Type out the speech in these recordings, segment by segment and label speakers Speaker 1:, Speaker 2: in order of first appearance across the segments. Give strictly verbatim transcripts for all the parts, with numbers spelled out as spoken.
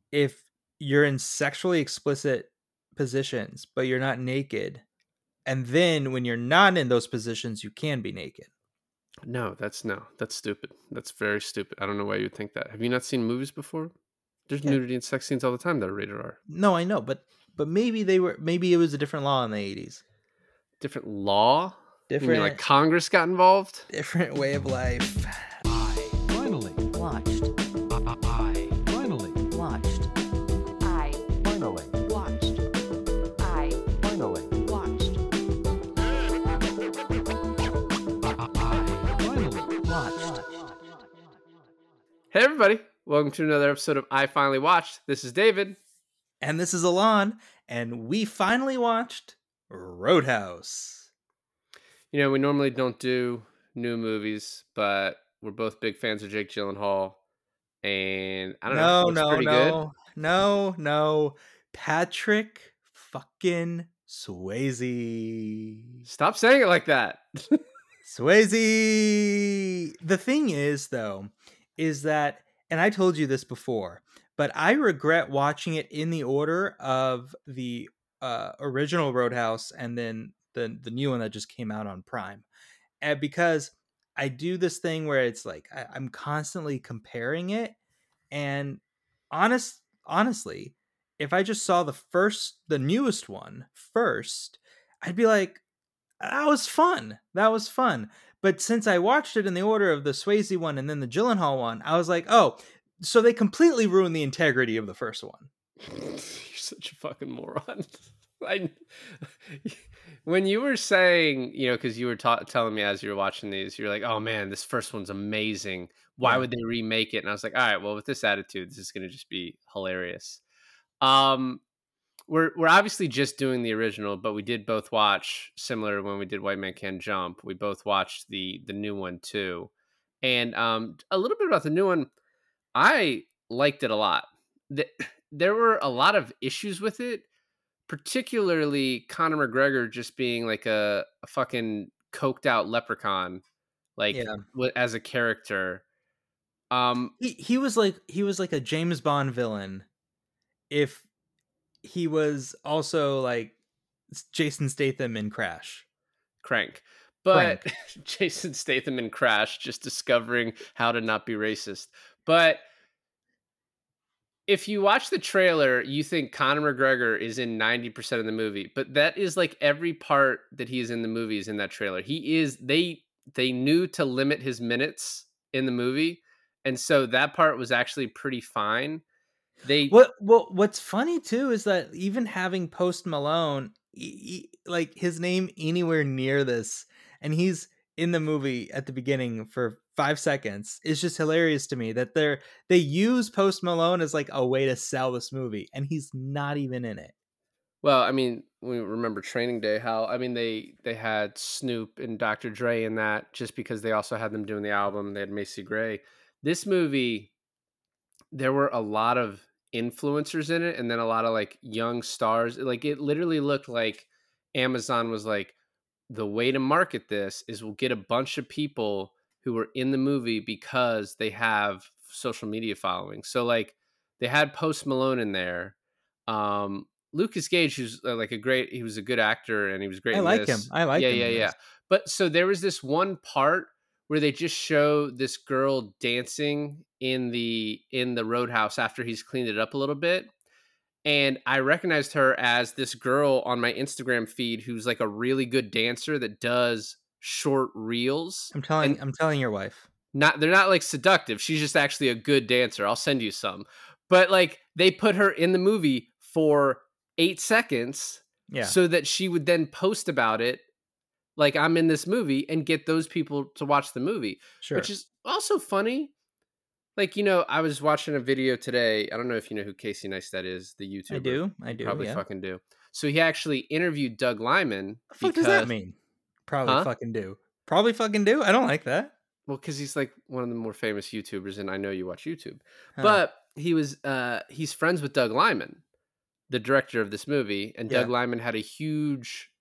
Speaker 1: if you're in sexually explicit positions, but you're not naked, and then when you're not in those positions, you can be naked.
Speaker 2: No, that's no, that's stupid. That's very stupid. I don't know why you would think that. Have you not seen movies before? There's
Speaker 1: Yeah.
Speaker 2: nudity and sex scenes all the time that are rated R.
Speaker 1: No, I know, but but maybe they were maybe it was a different law in the eighties.
Speaker 2: Different law? You mean like
Speaker 1: Different
Speaker 2: Congress got involved?
Speaker 1: different way of life.
Speaker 3: I finally
Speaker 4: Watched.
Speaker 3: I finally
Speaker 4: Watched. I
Speaker 3: finally
Speaker 4: watched. I
Speaker 3: finally
Speaker 4: watched.
Speaker 3: I finally
Speaker 4: Watched.
Speaker 2: Hey everybody, welcome to another episode of I Finally Watched. This is David.
Speaker 1: And this is Alon, and we finally watched Roadhouse.
Speaker 2: You know, we normally don't do new movies, but we're both big fans of Jake Gyllenhaal, and I don't know,
Speaker 1: No,
Speaker 2: looks
Speaker 1: no,
Speaker 2: pretty good.
Speaker 1: no, no, no. Patrick fucking Swayze.
Speaker 2: Stop saying it like that.
Speaker 1: Swayze. The thing is, though, is that, and I told you this before, but I regret watching it in the order of the uh, original Roadhouse and then the the new one that just came out on Prime, and because I do this thing where it's like I, I'm constantly comparing it, and honest, honestly, if I just saw the first, the newest one first, I'd be like, that was fun. That was fun. But since I watched it in the order of the Swayze one and then the Gyllenhaal one, I was like, oh, so they completely ruined the integrity of the first one.
Speaker 2: You're such a fucking moron. I, when you were saying, you know, because you were ta- telling me as you were watching these, you're like, oh man, this first one's amazing. Why
Speaker 1: Yeah.
Speaker 2: would they remake it? And I was like, all right, well, with this attitude, this is going to just be hilarious. Um, we're we're obviously just doing the original, but we did both watch similar when we did White Man Can't Jump. We both watched the the new one too, and um, a little bit about the new one. I liked it a lot. The, there were a lot of issues with it, particularly Conor McGregor just being like a, a fucking coked out leprechaun, like
Speaker 1: Yeah.
Speaker 2: w- as a character. Um,
Speaker 1: He he was like he was like a James Bond villain if he was also like Jason Statham in Crash.
Speaker 2: Crank. But
Speaker 1: Crank.
Speaker 2: Jason Statham in Crash just discovering how to not be racist. But if you watch the trailer, you think Conor McGregor is in ninety percent of the movie, but that is like every part that he is in the movie is in that trailer. He is they they knew to limit his minutes in the movie, and so that part was actually pretty fine. They
Speaker 1: What what what's funny too is that even having Post Malone, e- e- like his name anywhere near this, and he's in the movie at the beginning for five seconds, is just hilarious to me that they're they use Post Malone as like a way to sell this movie, and he's not even in it.
Speaker 2: Well, I mean, we remember Training Day. How I mean, they they had Snoop and Doctor Dre in that just because they also had them doing the album. They had Macy Gray. This movie, there were a lot of influencers in it, and then a lot of like young stars. Like it literally looked like Amazon was like, the way to market this is we'll get a bunch of people who were in the movie because they have social media following. So like they had Post Malone in there. Um, Lucas Gage, who's uh, like a great, he was a good actor and he was great
Speaker 1: I
Speaker 2: in
Speaker 1: like him.
Speaker 2: this.
Speaker 1: I like
Speaker 2: Yeah,
Speaker 1: him
Speaker 2: yeah,
Speaker 1: in
Speaker 2: yeah.
Speaker 1: this.
Speaker 2: But so there was this one part where they just show this girl dancing in the in the Roadhouse after he's cleaned it up a little bit, and I recognized her as this girl on my Instagram feed who's like a really good dancer that does short reels.
Speaker 1: I'm
Speaker 2: And
Speaker 1: telling I'm telling your wife.
Speaker 2: not they're not like seductive. She's just actually a good dancer. I'll send you some. But like they put her in the movie for eight seconds
Speaker 1: Yeah,
Speaker 2: so that she would then post about it like I'm in this movie and get those people to watch the movie, which
Speaker 1: sure.
Speaker 2: is also funny. Like, you know, I was watching a video today. I don't know if you know who Casey Neistat is, the
Speaker 1: I
Speaker 2: YouTuber.
Speaker 1: do. I
Speaker 2: You
Speaker 1: do.
Speaker 2: probably
Speaker 1: Yeah.
Speaker 2: fucking do. So he actually interviewed Doug Lyman
Speaker 1: The fuck does that
Speaker 2: because,
Speaker 1: mean? Probably
Speaker 2: huh?
Speaker 1: fucking do. Probably fucking do. I don't like that.
Speaker 2: Well, because he's like one of the more famous YouTubers, and I know you watch YouTube.
Speaker 1: Huh.
Speaker 2: But he was, uh, he's friends with Doug Lyman, the director of this movie, and Doug
Speaker 1: Yeah.
Speaker 2: Lyman had a huge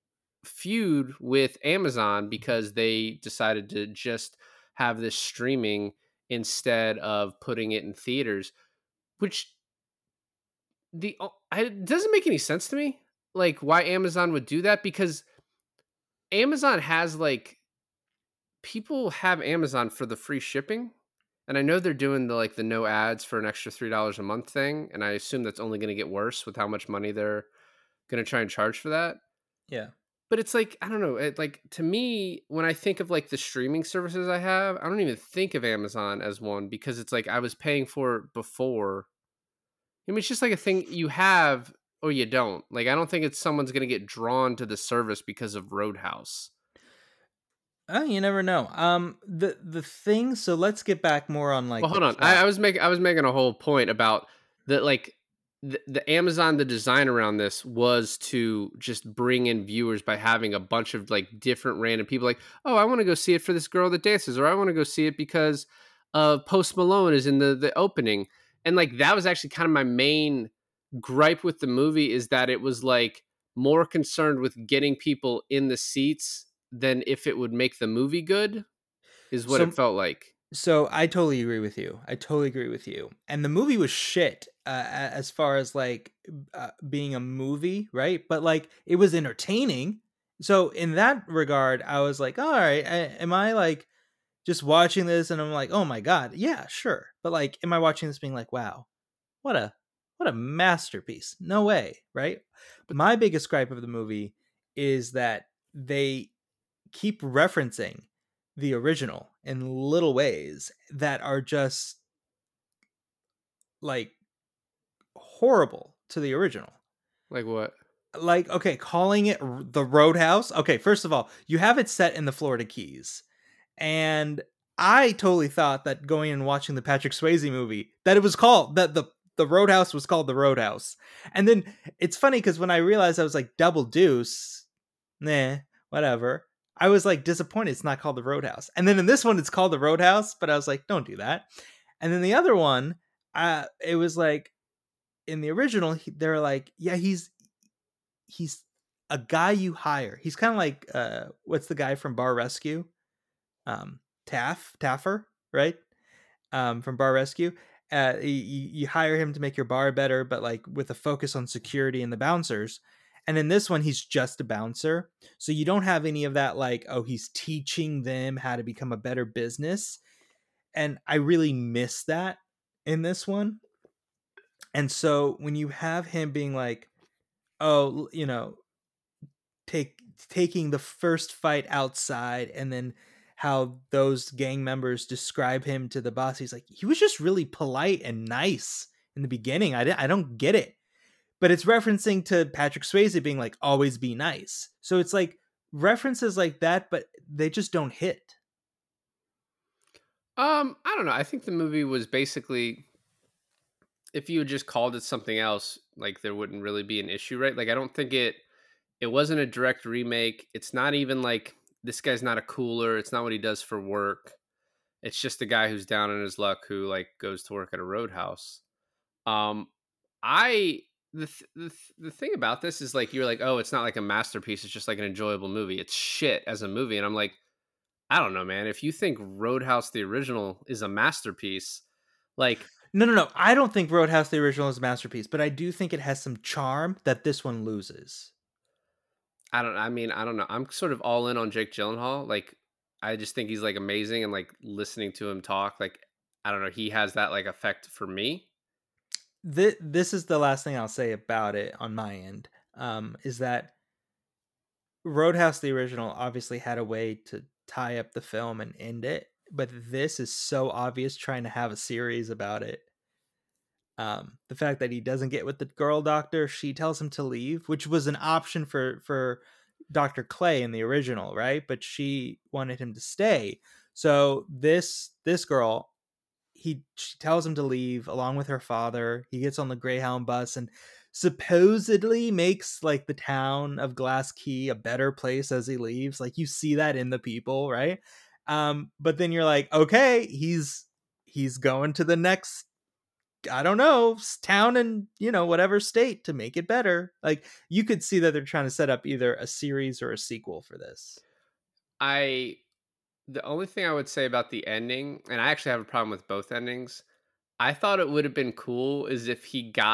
Speaker 2: feud with Amazon because they decided to just have this streaming instead of putting it in theaters, which the o- I, it doesn't make any sense to me, like why Amazon would do that, because Amazon has like people have Amazon for the free shipping. And I know they're doing the like the no ads for an extra three dollars a month thing, and I assume that's only going to get worse with how much money they're going to try and charge for that.
Speaker 1: Yeah.
Speaker 2: But it's like, I don't know, it, like to me, when I think of like the streaming services I have, I don't even think of Amazon as one, because it's like I was paying for it before. I mean, it's just like a thing you have or you don't. Like I don't think it's someone's going to get drawn to the service because of Roadhouse.
Speaker 1: Oh, you never know. Um, the the thing. So let's get back more on like
Speaker 2: Well,
Speaker 1: the
Speaker 2: hold on. I,
Speaker 1: plot.
Speaker 2: I was making I was making a whole point about the like the, the Amazon, the design around this was to just bring in viewers by having a bunch of like different random people like, oh, I want to go see it for this girl that dances, or I want to go see it because uh Post Malone is in the the opening. And like that was actually kind of my main gripe with the movie, is that it was like more concerned with getting people in the seats than if it would make the movie good, is what it
Speaker 1: So
Speaker 2: felt like.
Speaker 1: so I totally agree with you. I totally agree with you. And the movie was shit uh, a- as far as like uh, being a movie, right? But like it was entertaining. So in that regard, I was like, all right, I, am I like just watching this and I'm like, oh my god, yeah, sure. But like, am I watching this being like, wow, what a what a masterpiece? No way, right? My biggest gripe of the movie is that they keep referencing the original in little ways that are just like horrible to the original.
Speaker 2: Like what?
Speaker 1: Like, okay, calling it r- the Roadhouse. Okay, first of all, you have it set in the Florida Keys. And I totally thought that going and watching the Patrick Swayze movie, that it was called that the the Roadhouse was called the Roadhouse. And then it's funny because when I realized I was like Double Deuce, nah, whatever. I was like disappointed it's not called the Roadhouse. And then in this one it's called the Roadhouse, but I was like, don't do that. And then the other one, uh, it was like in the original, he- they're like, yeah, he's he's a guy you hire. He's kind of like uh, what's the guy from Bar Rescue? Um, Taff Taffer, right? Um, from Bar Rescue. Uh, you, you hire him to make your bar better, but like with a focus on security and the bouncers. And in this one, he's just a bouncer. So you don't have any of that, like, oh, he's teaching them how to become a better business. And I really miss that in this one. And so when you have him being like, oh, you know, take taking the first fight outside and then how those gang members describe him to the boss, he's like, he was just really polite and nice in the beginning. I, I don't get it. But it's referencing to Patrick Swayze being like, always be nice. So it's like references like that, but they just don't hit.
Speaker 2: Um, I don't know. I think the movie was basically, if you had just called it something else, like there wouldn't really be an issue, right? Like I don't think it it wasn't a direct remake. It's not even like this guy's not a cooler. It's not what he does for work. It's just a guy who's down on his luck who like goes to work at a roadhouse. Um, I the th- the th- the thing about this is like you're like, oh, it's not like a masterpiece. It's just like an enjoyable movie. It's shit as a movie, and I'm like, I don't know, man. If you think Roadhouse the original is a masterpiece, like
Speaker 1: No, no, no. I don't think Roadhouse the original is a masterpiece, but I do think it has some charm that this one loses.
Speaker 2: I don't. I mean, I don't know. I'm sort of all in on Jake Gyllenhaal. Like, I just think he's like amazing, and like listening to him talk, like I don't know, he has that like effect for me.
Speaker 1: This, this is the last thing I'll say about it on my end. Um, is that Roadhouse the original obviously had a way to tie up the film and end it, but this is so obvious trying to have a series about it. Um, the fact that he doesn't get with the girl doctor, she tells him to leave, which was an option for for Doctor Clay in the original, right? But she wanted him to stay. So this this girl, he she tells him to leave along with her father. He gets on the Greyhound bus and supposedly makes like the town of Glass Key a better place as he leaves. Like you see that in the people, right? Um, but then you're like, okay, he's he's going to the next, I don't know, town and, you know, whatever state to make it better. Like you could see that they're trying to set up either a series or a sequel for this.
Speaker 2: I the only thing I would say about the ending, and I actually have a problem with both endings. I thought it would have been cool is if he got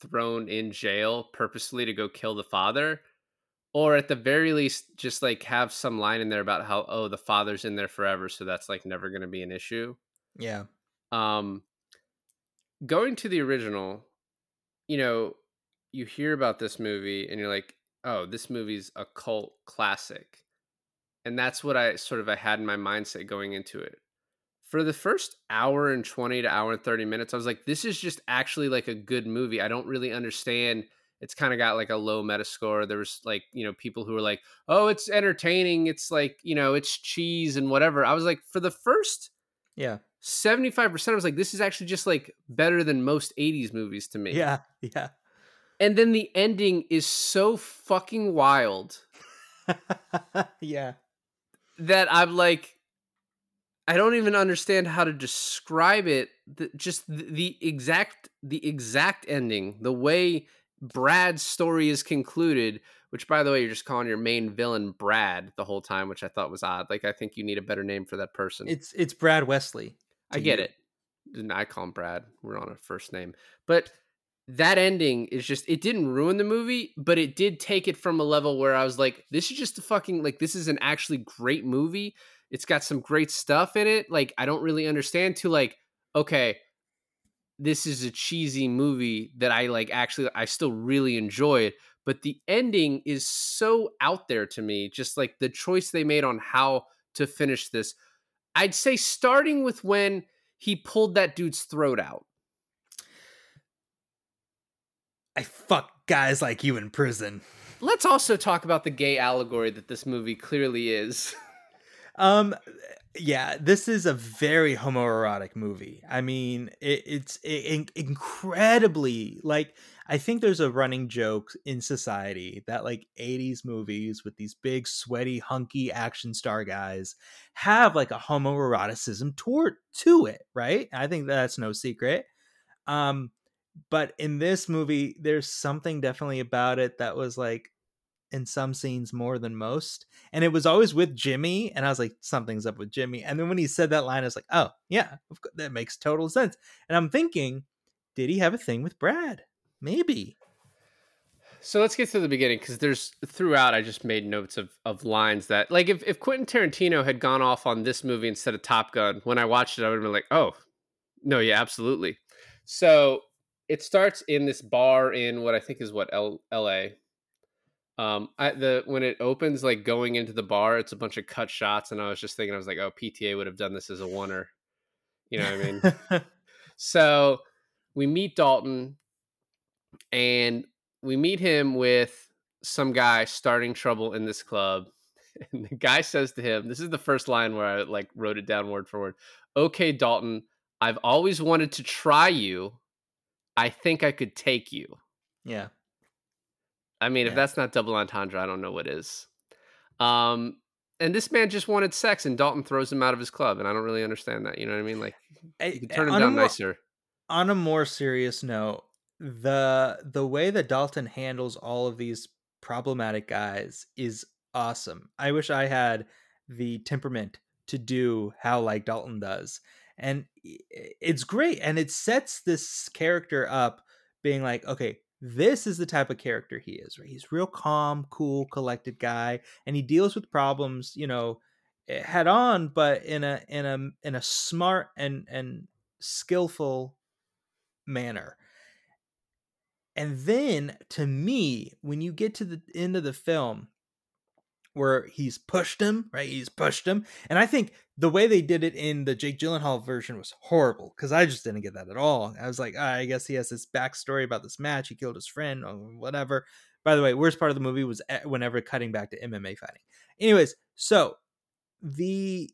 Speaker 2: thrown in jail purposely to go kill the father, or at the very least just like have some line in there about how, oh, the father's in there forever, so that's like never going to be an issue.
Speaker 1: Yeah.
Speaker 2: Um, going to the original, you know, you hear about this movie and you're like, oh, this movie's a cult classic. And that's what I sort of I had in my mindset going into it. For the first hour and twenty to hour and thirty minutes, I was like, this is just actually like a good movie. I don't really understand. It's kind of got like a low Metascore. There was like, you know, people who were like, oh, it's entertaining. It's like, you know, it's cheese and whatever. I was like, for the first
Speaker 1: Yeah.
Speaker 2: seventy-five percent, I was like, this is actually just like better than most eighties movies to me.
Speaker 1: Yeah. Yeah.
Speaker 2: And then the ending is so fucking wild
Speaker 1: Yeah.
Speaker 2: that I'm like, I don't even understand how to describe it. The, just the, the exact, the exact ending, the way Brad's story is concluded. Which, by the way, you're just calling your main villain Brad the whole time, which I thought was odd. Like, I think you need a better name for that person.
Speaker 1: It's it's Brad Wesley.
Speaker 2: I
Speaker 1: to
Speaker 2: get
Speaker 1: you.
Speaker 2: it. And I call him Brad. We're on a first name, but that ending is just, it didn't ruin the movie, but it did take it from a level where I was like, this is just a fucking, like, this is an actually great movie. It's got some great stuff in it. Like, I don't really understand, to like, okay, this is a cheesy movie that I like, actually, I still really enjoy it. But the ending is so out there to me. Just like the choice they made on how to finish this. I'd say starting with when he pulled that dude's throat out.
Speaker 1: I fuck guys like you in prison.
Speaker 2: Let's also talk about the gay allegory that this movie clearly is.
Speaker 1: Um, yeah, this is a very homoerotic movie. I mean, it, it's in- incredibly, like, I think there's a running joke in society that like eighties movies with these big, sweaty, hunky action star guys have like a homoeroticism toward to it, right? I think that's no secret. Um, but in this movie, there's something definitely about it that was like, in some scenes more than most, and it was always with Jimmy, and I was like, something's up with Jimmy. And then when he said that line, I was like, oh yeah, of course, that makes total sense. And I'm thinking, did he have a thing with Brad? Maybe.
Speaker 2: So let's get to the beginning, because there's throughout I just made notes of of lines that, like, if, if Quentin Tarantino had gone off on this movie instead of Top Gun, when I watched it, I would have been like, oh no, yeah, absolutely. So it starts in this bar in what I think is what L- LA. Um, I, the when it opens, like going into the bar, it's a bunch of cut shots, and I was just thinking, I was like, oh, P T A would have done this as a oneer. You know what I mean? So we meet Dalton, and we meet him with some guy starting trouble in this club. And the guy says to him, this is the first line where I like wrote it down word for word. Okay, Dalton, I've always wanted to try you. I think I could take you.
Speaker 1: Yeah.
Speaker 2: I mean,
Speaker 1: Yeah.
Speaker 2: if that's not double entendre, I don't know what is. Um, and this man just wanted sex, and Dalton throws him out of his club, and I don't really understand that. You know what I mean? Like, you can turn him
Speaker 1: on a
Speaker 2: down
Speaker 1: more-
Speaker 2: nicer.
Speaker 1: On a more serious note, the the way that Dalton handles all of these problematic guys is awesome. I wish I had the temperament to do how like Dalton does. And i- it's great, and it sets this character up being like, okay, this is the type of character he is, right? He's real calm, cool, collected guy, and he deals with problems, you know, eh, head on, but in a in a in a smart and and skillful manner. And then to me, when you get to the end of the film where he's pushed him, right? He's pushed him. And I think the way they did it in the Jake Gyllenhaal version was horrible, because I just didn't get that at all. I was like, ah, I guess he has this backstory about this match. He killed his friend or whatever. By the way, worst part of the movie was e- whenever cutting back to M M A fighting. Anyways, so the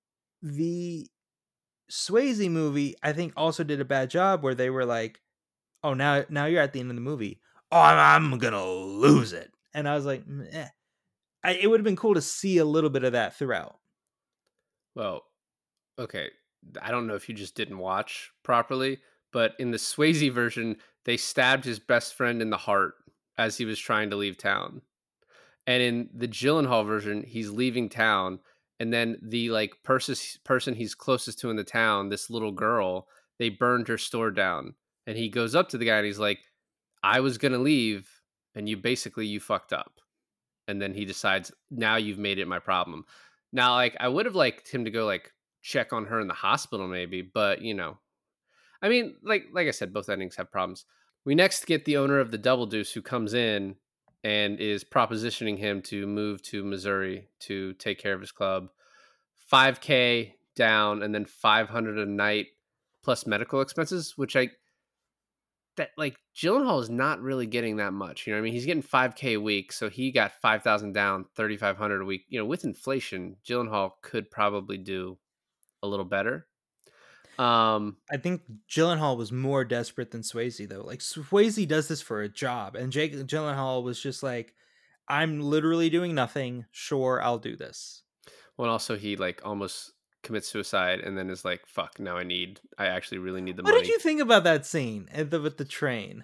Speaker 1: the Swayze movie, I think, also did a bad job where they were like, oh, now now you're at the end of the movie. Oh, I'm, I'm gonna lose it. And I was like, "Mm, eh." I, it would have been cool to see a little bit of that throughout.
Speaker 2: Well, okay. I don't know if you just didn't watch properly, but in the Swayze version, they stabbed his best friend in the heart as he was trying to leave town. And in the Gyllenhaal version, he's leaving town, and then the like person person he's closest to in the town, this little girl, they burned her store down. And he goes up to the guy and he's like, I was gonna leave, and you basically you fucked up. And then he decides, now you've made it my problem. Now, like, I would have liked him to go like check on her in the hospital, maybe, but you know, I mean, like like I said, both endings have problems. We next get the owner of the Double Deuce who comes in and is propositioning him to move to Missouri to take care of his club. five K down and then five hundred a night plus medical expenses, which I that like Gyllenhaal is not really getting that much. You know what I mean? He's getting five K a week, so he got five thousand down, thirty-five hundred a week. You know, with inflation, Gyllenhaal could probably do a little better. Um,
Speaker 1: I think Gyllenhaal was more desperate than Swayze, though. Like, Swayze does this for a job, and Jake Gyllenhaal was just like, I'm literally doing nothing. Sure, I'll do this.
Speaker 2: well, also he like almost commits suicide and then is like, fuck, now I need, I actually really need the
Speaker 1: What
Speaker 2: money.
Speaker 1: did you think about that scene at the, with the train?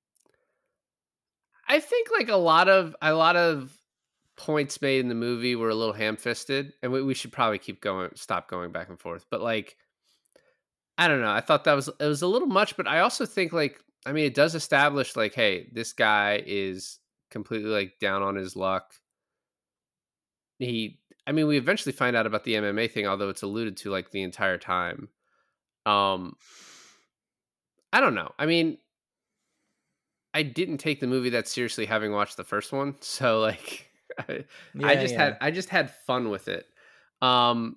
Speaker 2: I think like a lot of, a lot of points made in the movie were a little ham-fisted, and we, we should probably keep going, stop going back and forth. But like, I don't know. I thought that was it was a little much, but I also think like I mean it does establish like, hey, this guy is completely like down on his luck. He I mean we eventually find out about the M M A thing, although it's alluded to like the entire time. Um I don't know. I mean I didn't take the movie that seriously having watched the first one. So like I,
Speaker 1: Yeah,
Speaker 2: I just
Speaker 1: yeah.
Speaker 2: had I just had fun with it. Um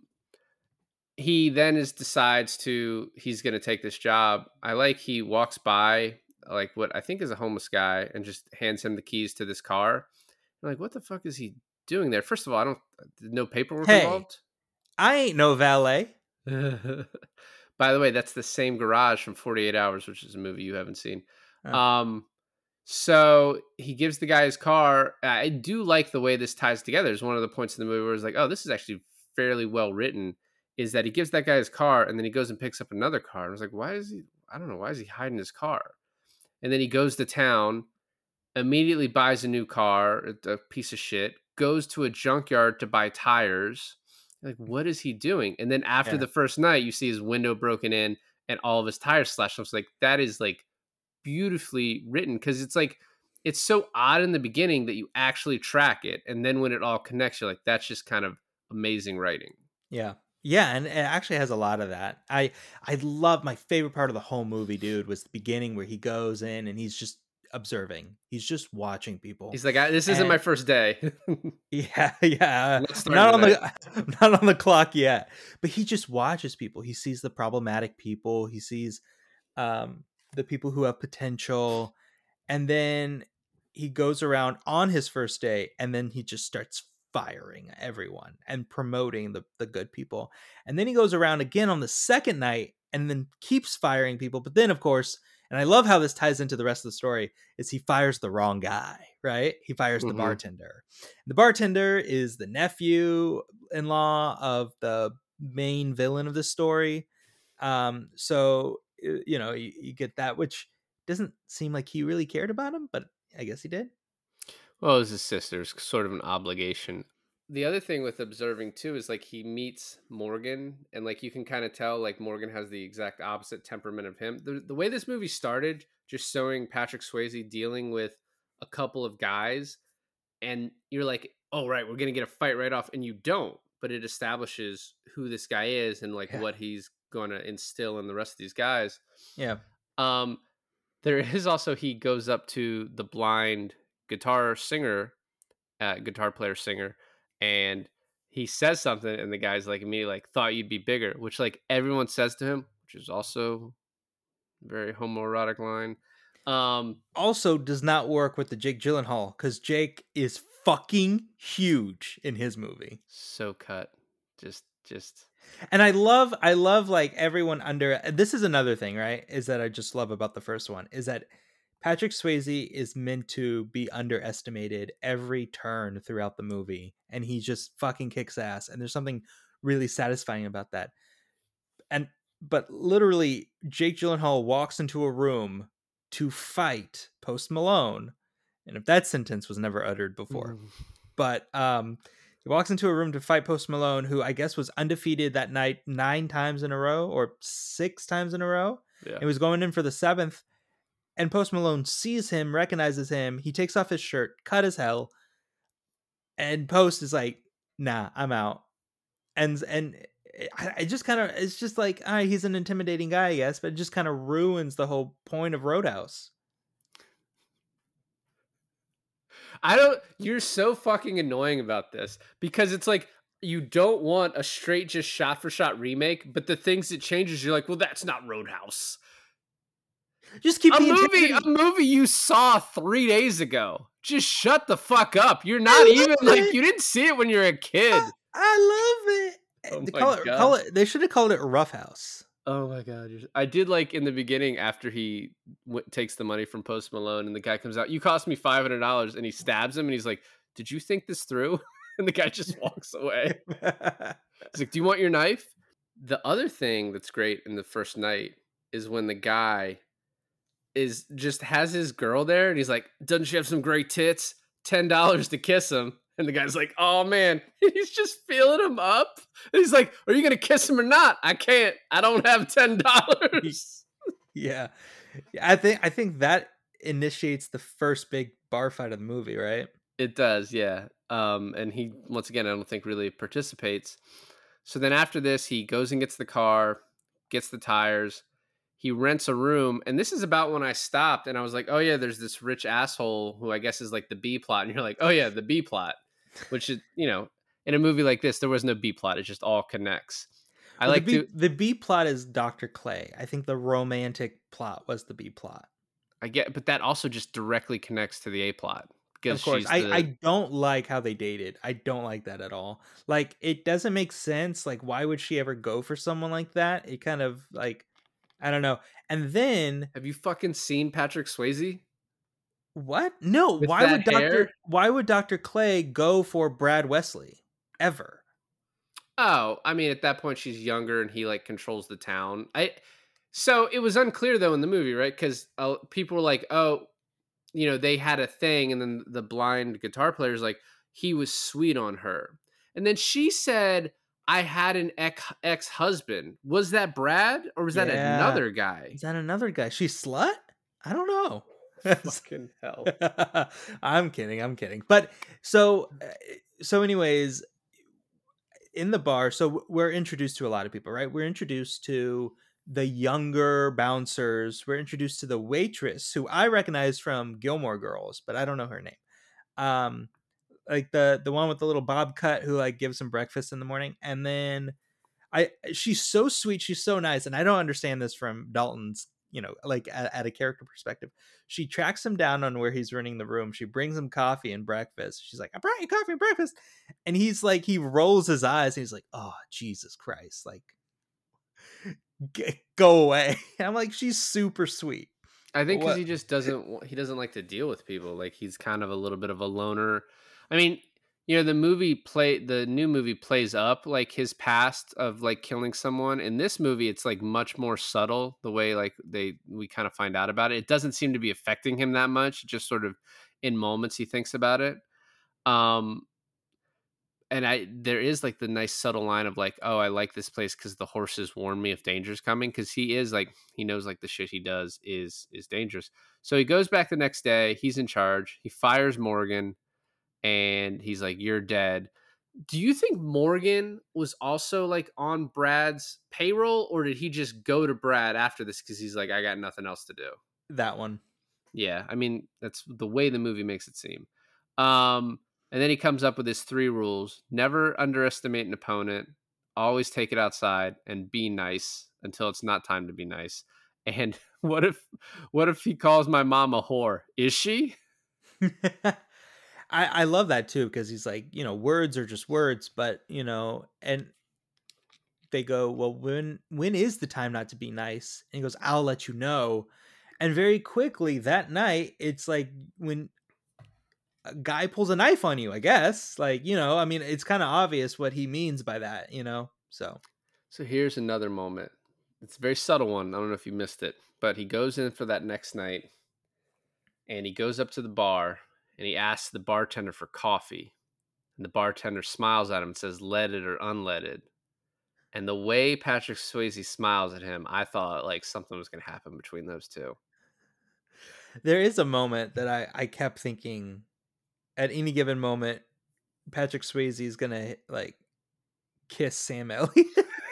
Speaker 2: he then is decides to he's going to take this job. I like he walks by like what I think is a homeless guy and just hands him the keys to this car. I'm like, what the fuck is he doing there? First of all, I don't no paperwork
Speaker 1: Hey.
Speaker 2: involved.
Speaker 1: I ain't no valet.
Speaker 2: By the way, that's the same garage from forty-eight hours, which is a movie you haven't seen.
Speaker 1: Oh.
Speaker 2: Um so he gives the guy his car. I do like the way this ties together. It's one of the points in the movie where it's like, oh, this is actually fairly well written. Is that he gives that guy his car and then he goes and picks up another car. And I was like, why is he, I don't know, why is he hiding his car? And then he goes to town, immediately buys a new car, a piece of shit, goes to a junkyard to buy tires. Like, what is he doing? And then after
Speaker 1: Yeah.
Speaker 2: the first night, you see his window broken in and all of his tires slashed. I was like, that is like beautifully written because it's like, it's so odd in the beginning that you actually track it. And then when it all connects, you're like, that's just kind of amazing writing.
Speaker 1: Yeah. Yeah, and it actually has a lot of that. I I love my favorite part of the whole movie, dude, was the beginning where he goes in and he's just observing. He's just watching people.
Speaker 2: He's like, I, this isn't
Speaker 1: And-
Speaker 2: my first day.
Speaker 1: Yeah, yeah.
Speaker 2: Let's start
Speaker 1: Not on
Speaker 2: with
Speaker 1: the not on the clock yet. But he just watches people. He sees the problematic people. He sees um the people who have potential. And then he goes around on his first day and then he just starts firing everyone and promoting the, the good people. And then he goes around again on the second night and then keeps firing people. But then, of course, and I love how this ties into the rest of the story, is he fires the wrong guy, right? He fires the
Speaker 2: Mhm.
Speaker 1: bartender. The bartender is the nephew-in-law of the main villain of the story. Um, so, uh, you know, you, you get that, which doesn't seem like he really cared about him, but I guess he did.
Speaker 2: Well, it was his sister's sort of an obligation. The other thing with observing too is like he meets Morgan, and like you can kind of tell like Morgan has the exact opposite temperament of him. The, the way this movie started, just showing Patrick Swayze dealing with a couple of guys, and you're like, oh, right, we're going to get a fight right off, and you don't, but it establishes who this guy is and like
Speaker 1: Yeah.
Speaker 2: what he's going to instill in the rest of these guys.
Speaker 1: Yeah.
Speaker 2: Um, there is also, he goes up to the blind guitar singer, uh, guitar player singer, and he says something, and the guy's like immediately like, thought you'd be bigger, which like everyone says to him, which is also a very homoerotic line. Um,
Speaker 1: Also does not work with the Jake Gyllenhaal because Jake is fucking huge in his movie.
Speaker 2: so cut, just, just.
Speaker 1: And I love, I love like everyone under, this is another thing, right? Is that I just love about the first one is that Patrick Swayze is meant to be underestimated every turn throughout the movie. And he just fucking kicks ass. And there's something really satisfying about that. And, but literally Jake Gyllenhaal walks into a room to fight Post Malone. And if that sentence was never uttered before, but, um, he walks into a room to fight Post Malone, who I guess was undefeated that night nine times in a row or six times in a row.
Speaker 2: Yeah.
Speaker 1: He was going in for the seventh. and Post Malone sees him, recognizes him. He takes off his shirt, cut as hell, and Post is like, "Nah, I'm out." And and I, I just kind of, it's just like, ah, he's an intimidating guy, I guess, but it just kind of ruins the whole point of Roadhouse.
Speaker 2: I don't. You're so fucking annoying about this because it's like you don't want a straight just shot for shot remake, but the things it changes, you're like, well, that's not Roadhouse.
Speaker 1: Just keep
Speaker 2: A
Speaker 1: the
Speaker 2: movie, a
Speaker 1: integrity.
Speaker 2: movie you saw three days ago. Just shut the fuck up. You're not
Speaker 1: love
Speaker 2: even like
Speaker 1: it.
Speaker 2: you didn't see it when you were a kid.
Speaker 1: I, I love it.
Speaker 2: Oh
Speaker 1: They
Speaker 2: my
Speaker 1: call it,
Speaker 2: God.
Speaker 1: call it. They should have called it Rough House.
Speaker 2: Oh my god! you're- I did like in the beginning after he w- takes the money from Post Malone and the guy comes out. You cost me five hundred dollars, and he stabs him, and he's like, "Did you think this through?" And the guy just walks away. He's like, "Do you want your knife?" The other thing that's great in the first night is when the guy is just has his girl there, and he's like, "Doesn't she have some great tits? Ten dollars to kiss him." And the guy's like, "Oh man," he's just feeling him up. And he's like, "Are you gonna kiss him or not?" "I can't. I don't have ten dollars."
Speaker 1: Yeah. Yeah, I think I think that initiates the first big bar fight of the movie, right?
Speaker 2: It does, yeah. Um, and he once again, I don't think really participates. So then after this, he goes and gets the car, gets the tires. He rents a room, and this is about when I stopped, and I was like, "Oh yeah, there's this rich asshole who I guess is like the B plot." And you're like, "Oh yeah, the B plot," which is, you know, in a movie like this, there was no B plot; it just all connects. I
Speaker 1: Well,
Speaker 2: like
Speaker 1: the B,
Speaker 2: to,
Speaker 1: the B plot is Doctor Clay. I think the romantic plot was the B plot.
Speaker 2: I get, but that also just directly connects to the A plot because
Speaker 1: Of course,
Speaker 2: she's
Speaker 1: I
Speaker 2: the.
Speaker 1: I don't like how they dated. I don't like that at all. Like, it doesn't make sense. Like, why would she ever go for someone like that? It kind of like, I don't know. And then
Speaker 2: Have you fucking seen Patrick Swayze?
Speaker 1: what? No,
Speaker 2: With
Speaker 1: why
Speaker 2: that
Speaker 1: would Doctor
Speaker 2: hair?
Speaker 1: why would Doctor Clay go for Brad Wesley ever?
Speaker 2: Oh, I mean, at that point she's younger and he like controls the town. I so it was unclear though in the movie, right? Because uh, people were like, "Oh, you know, they had a thing," and then the blind guitar player's like, "He was sweet on her," and then she said, "I had an ex husband." Was that Brad or was that
Speaker 1: Yeah.
Speaker 2: another guy?
Speaker 1: Is that another guy? She slut? I don't know.
Speaker 2: Fucking hell!
Speaker 1: I'm kidding. I'm kidding. But so uh, so anyways, in the bar, so we're introduced to a lot of people, right? We're introduced to the younger bouncers. We're introduced to the waitress who I recognize from Gilmore Girls, but I don't know her name. Um like the the one with the little bob cut who like gives him breakfast in the morning. And then I she's so sweet, she's so nice, and I don't understand this from Dalton's, you know, like at, at a character perspective. She tracks him down on where he's renting the room. She brings him coffee and breakfast. She's like, "I brought you coffee and breakfast," and he's like, he rolls his eyes and he's like, "Oh Jesus Christ, like, g- go away." I'm like, she's super sweet.
Speaker 2: I think because
Speaker 1: What?
Speaker 2: he just doesn't wa- he doesn't like to deal with people. Like he's kind of a little bit of a loner. I mean, you know, the movie play the new movie plays up like his past of like killing someone. In this movie, it's like much more subtle the way like they we kind of find out about it. It doesn't seem to be affecting him that much. Just sort of in moments he thinks about it. Um, and I there is like the nice subtle line of like, "Oh, I like this place because the horses warn me if danger's coming," because he is like he knows like the shit he does is is dangerous. So he goes back the next day. He's in charge. He fires Morgan, and he's like, "You're dead." Do you think Morgan was also like on Brad's payroll, or did he just go to Brad after this because he's like, "I got nothing else to do"?
Speaker 1: That one.
Speaker 2: Yeah, I mean, that's the way the movie makes it seem. Um, and then he comes up with his three rules: never underestimate an opponent, always take it outside, and be nice until it's not time to be nice. And what if, what if he calls my mom a whore? Is she?
Speaker 1: I, I love that too, because he's like, you know, words are just words, but you know, and they go, "Well, when when is the time not to be nice?" And he goes, "I'll let you know." And very quickly that night, it's like when a guy pulls a knife on you, I guess. Like, you know, I mean, it's kind of obvious what he means by that, you know? So,
Speaker 2: So here's another moment. It's a very subtle one. I don't know if you missed it, but he goes in for that next night, and he goes up to the bar and he asks the bartender for coffee. And the bartender smiles at him and says, "Leaded or unleaded?" And the way Patrick Swayze smiles at him, I thought like something was going to happen between those two.
Speaker 1: There is a moment that I I kept thinking at any given moment Patrick Swayze is gonna like kiss Sam Elliott.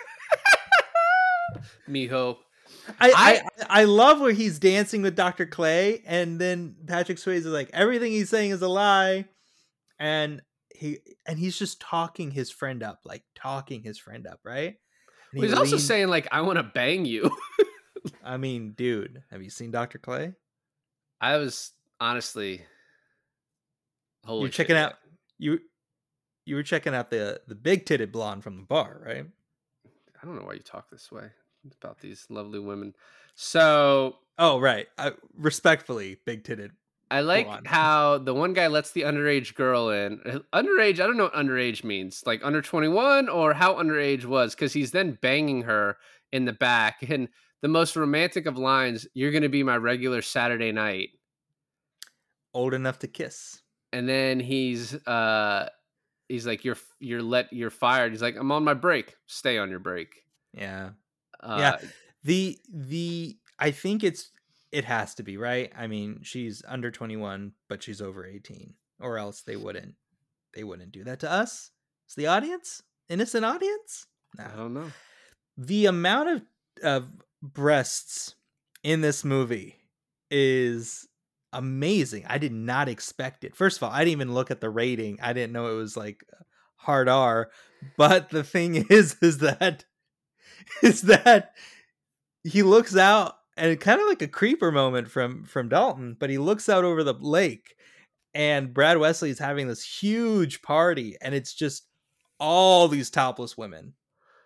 Speaker 2: Miho.
Speaker 1: I,
Speaker 2: I
Speaker 1: I I love where he's dancing with Doctor Clay, and then Patrick Swayze is like, everything he's saying is a lie, and he and he's just talking his friend up, like talking his friend up, right? And
Speaker 2: was
Speaker 1: he
Speaker 2: also
Speaker 1: leans-
Speaker 2: saying like, I want to bang you.
Speaker 1: I mean, dude, have you seen Doctor Clay?
Speaker 2: I was honestly, holy
Speaker 1: You're
Speaker 2: shit,
Speaker 1: checking
Speaker 2: yeah.
Speaker 1: out you you were checking out the the big titted blonde from the bar, right?
Speaker 2: I don't know why you talk this way about these lovely women. So
Speaker 1: Oh, right. I, respectfully, big titted.
Speaker 2: I like
Speaker 1: Blonde.
Speaker 2: how the one guy lets the underage girl in. Underage, I don't know what underage means. Like under twenty-one or how underage was, because he's then banging her in the back. And the most romantic of lines, you're going to be my regular Saturday night.
Speaker 1: Old enough to kiss.
Speaker 2: And then he's uh he's like, you're you're let you're fired. He's like, I'm on my break. Stay on your break.
Speaker 1: Yeah.
Speaker 2: Uh,
Speaker 1: Yeah. The the I think it's it has to be, right? I mean, she's under twenty-one, but she's over eighteen, or else they wouldn't they wouldn't do that to us. It's the audience, innocent audience.
Speaker 2: I
Speaker 1: No.
Speaker 2: don't know.
Speaker 1: The amount of of breasts in this movie is amazing. I did not expect it. First of all, I didn't even look at the rating. I didn't know it was like hard R. But the thing is, is that is that he looks out, and kind of like a creeper moment from from Dalton, but he looks out over the lake, and Brad Wesley is having this huge party, and it's just all these topless women.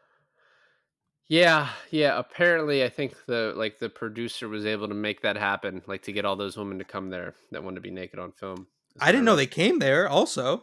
Speaker 2: Yeah, yeah. Apparently, I think the like the producer was able to make that happen, like to get all those women to come there that wanted to be naked on film. Is
Speaker 1: I
Speaker 2: what
Speaker 1: didn't know
Speaker 2: read.
Speaker 1: they came there. Also,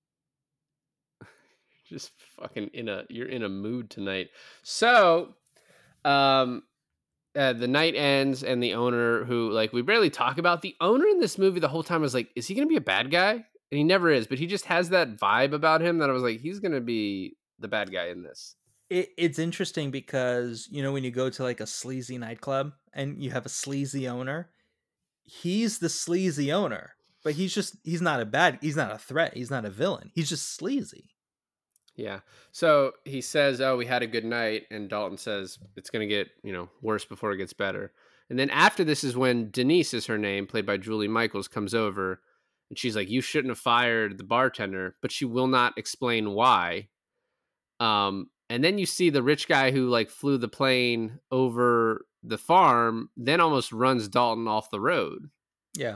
Speaker 2: Just fucking in a you're in a mood tonight. So, um, uh, the night ends, and the owner, who like we barely talk about, the owner in this movie the whole time was like, is he gonna be a bad guy? And he never is, but he just has that vibe about him that I was like, he's gonna be the bad guy in this.
Speaker 1: it, it's interesting because, you know, when you go to like a sleazy nightclub and you have a sleazy owner, he's the sleazy owner, but he's just he's not a bad he's not a threat, he's not a villain, he's just sleazy.
Speaker 2: Yeah. So he says, "Oh, we had a good night," and Dalton says, "It's going to get, you know, worse before it gets better." And then after this is when Denise, is her name, played by Julie Michaels, comes over, and she's like, "You shouldn't have fired the bartender," but she will not explain why. Um, and then you see the rich guy who like flew the plane over the farm, then almost runs Dalton off the road.
Speaker 1: Yeah.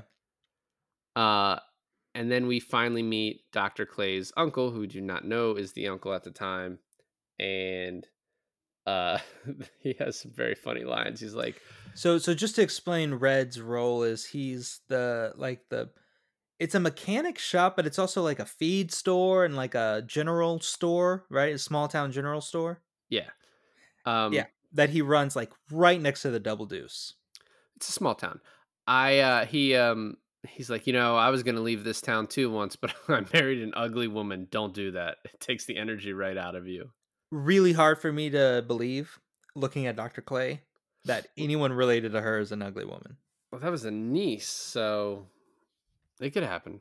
Speaker 2: Uh, and then we finally meet Doctor Clay's uncle, who we do not know is the uncle at the time. And uh, he has some very funny lines. He's like,
Speaker 1: So so just to explain, Red's role is he's the like the it's a mechanic shop, but it's also like a feed store and like a general store, right? A small town general store.
Speaker 2: yeah. Um,
Speaker 1: Yeah, that he runs like right next to the Double Deuce.
Speaker 2: It's a small town. I, uh, he, um, he's like, you know, I was going to leave this town too once, but I married an ugly woman. Don't do that. It takes the energy right out of you.
Speaker 1: Really hard for me to believe, looking at Doctor Clay, that anyone related to her is an ugly woman.
Speaker 2: Well, that was a niece, so it could happen.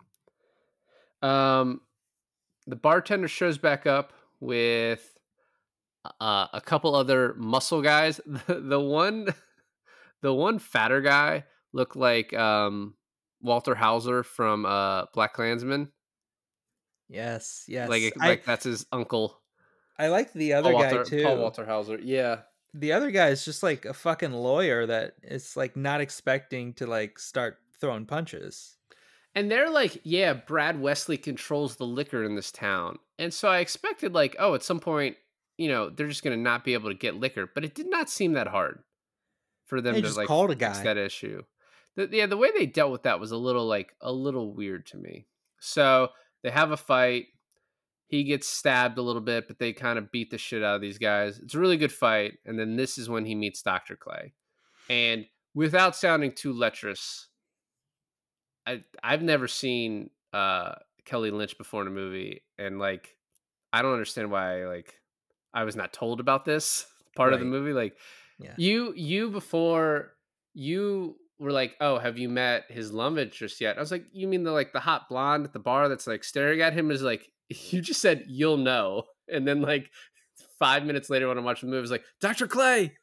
Speaker 2: Um, the bartender shows back up with uh, a couple other muscle guys. The, the one, the one fatter guy looked like um, Walter Hauser from uh, Black Klansman.
Speaker 1: Yes, yes.
Speaker 2: Like,
Speaker 1: I,
Speaker 2: like that's his uncle.
Speaker 1: I like the other
Speaker 2: Paul
Speaker 1: guy
Speaker 2: Walter,
Speaker 1: too.
Speaker 2: Paul Walter Hauser. Yeah.
Speaker 1: The other guy is just like a fucking lawyer that is like not expecting to like start throwing punches.
Speaker 2: And they're like, yeah, Brad Wesley controls the liquor in this town. And so I expected like, oh, at some point, you know, they're just going to not be able to get liquor. But it did not seem that hard for them
Speaker 1: They
Speaker 2: to
Speaker 1: just
Speaker 2: like
Speaker 1: called a
Speaker 2: fix
Speaker 1: guy.
Speaker 2: that issue. The, yeah, the way they dealt with that was a little like a little weird to me. So they have a fight. He gets stabbed a little bit, but they kind of beat the shit out of these guys. It's a really good fight. And then this is when he meets Doctor Clay. And without sounding too lecherous, I, I've never seen uh, Kelly Lynch before in a movie. And like, I don't understand why like I was not told about this part of the
Speaker 1: Right.
Speaker 2: movie. Like
Speaker 1: Yeah.
Speaker 2: you, you before you were like, "Oh, have you met his love interest yet?" I was like, "You mean the like the hot blonde at the bar that's like staring at him?" Is like, you just said you'll know, and then like five minutes later when I'm watching the movie, it's like doctor Clay.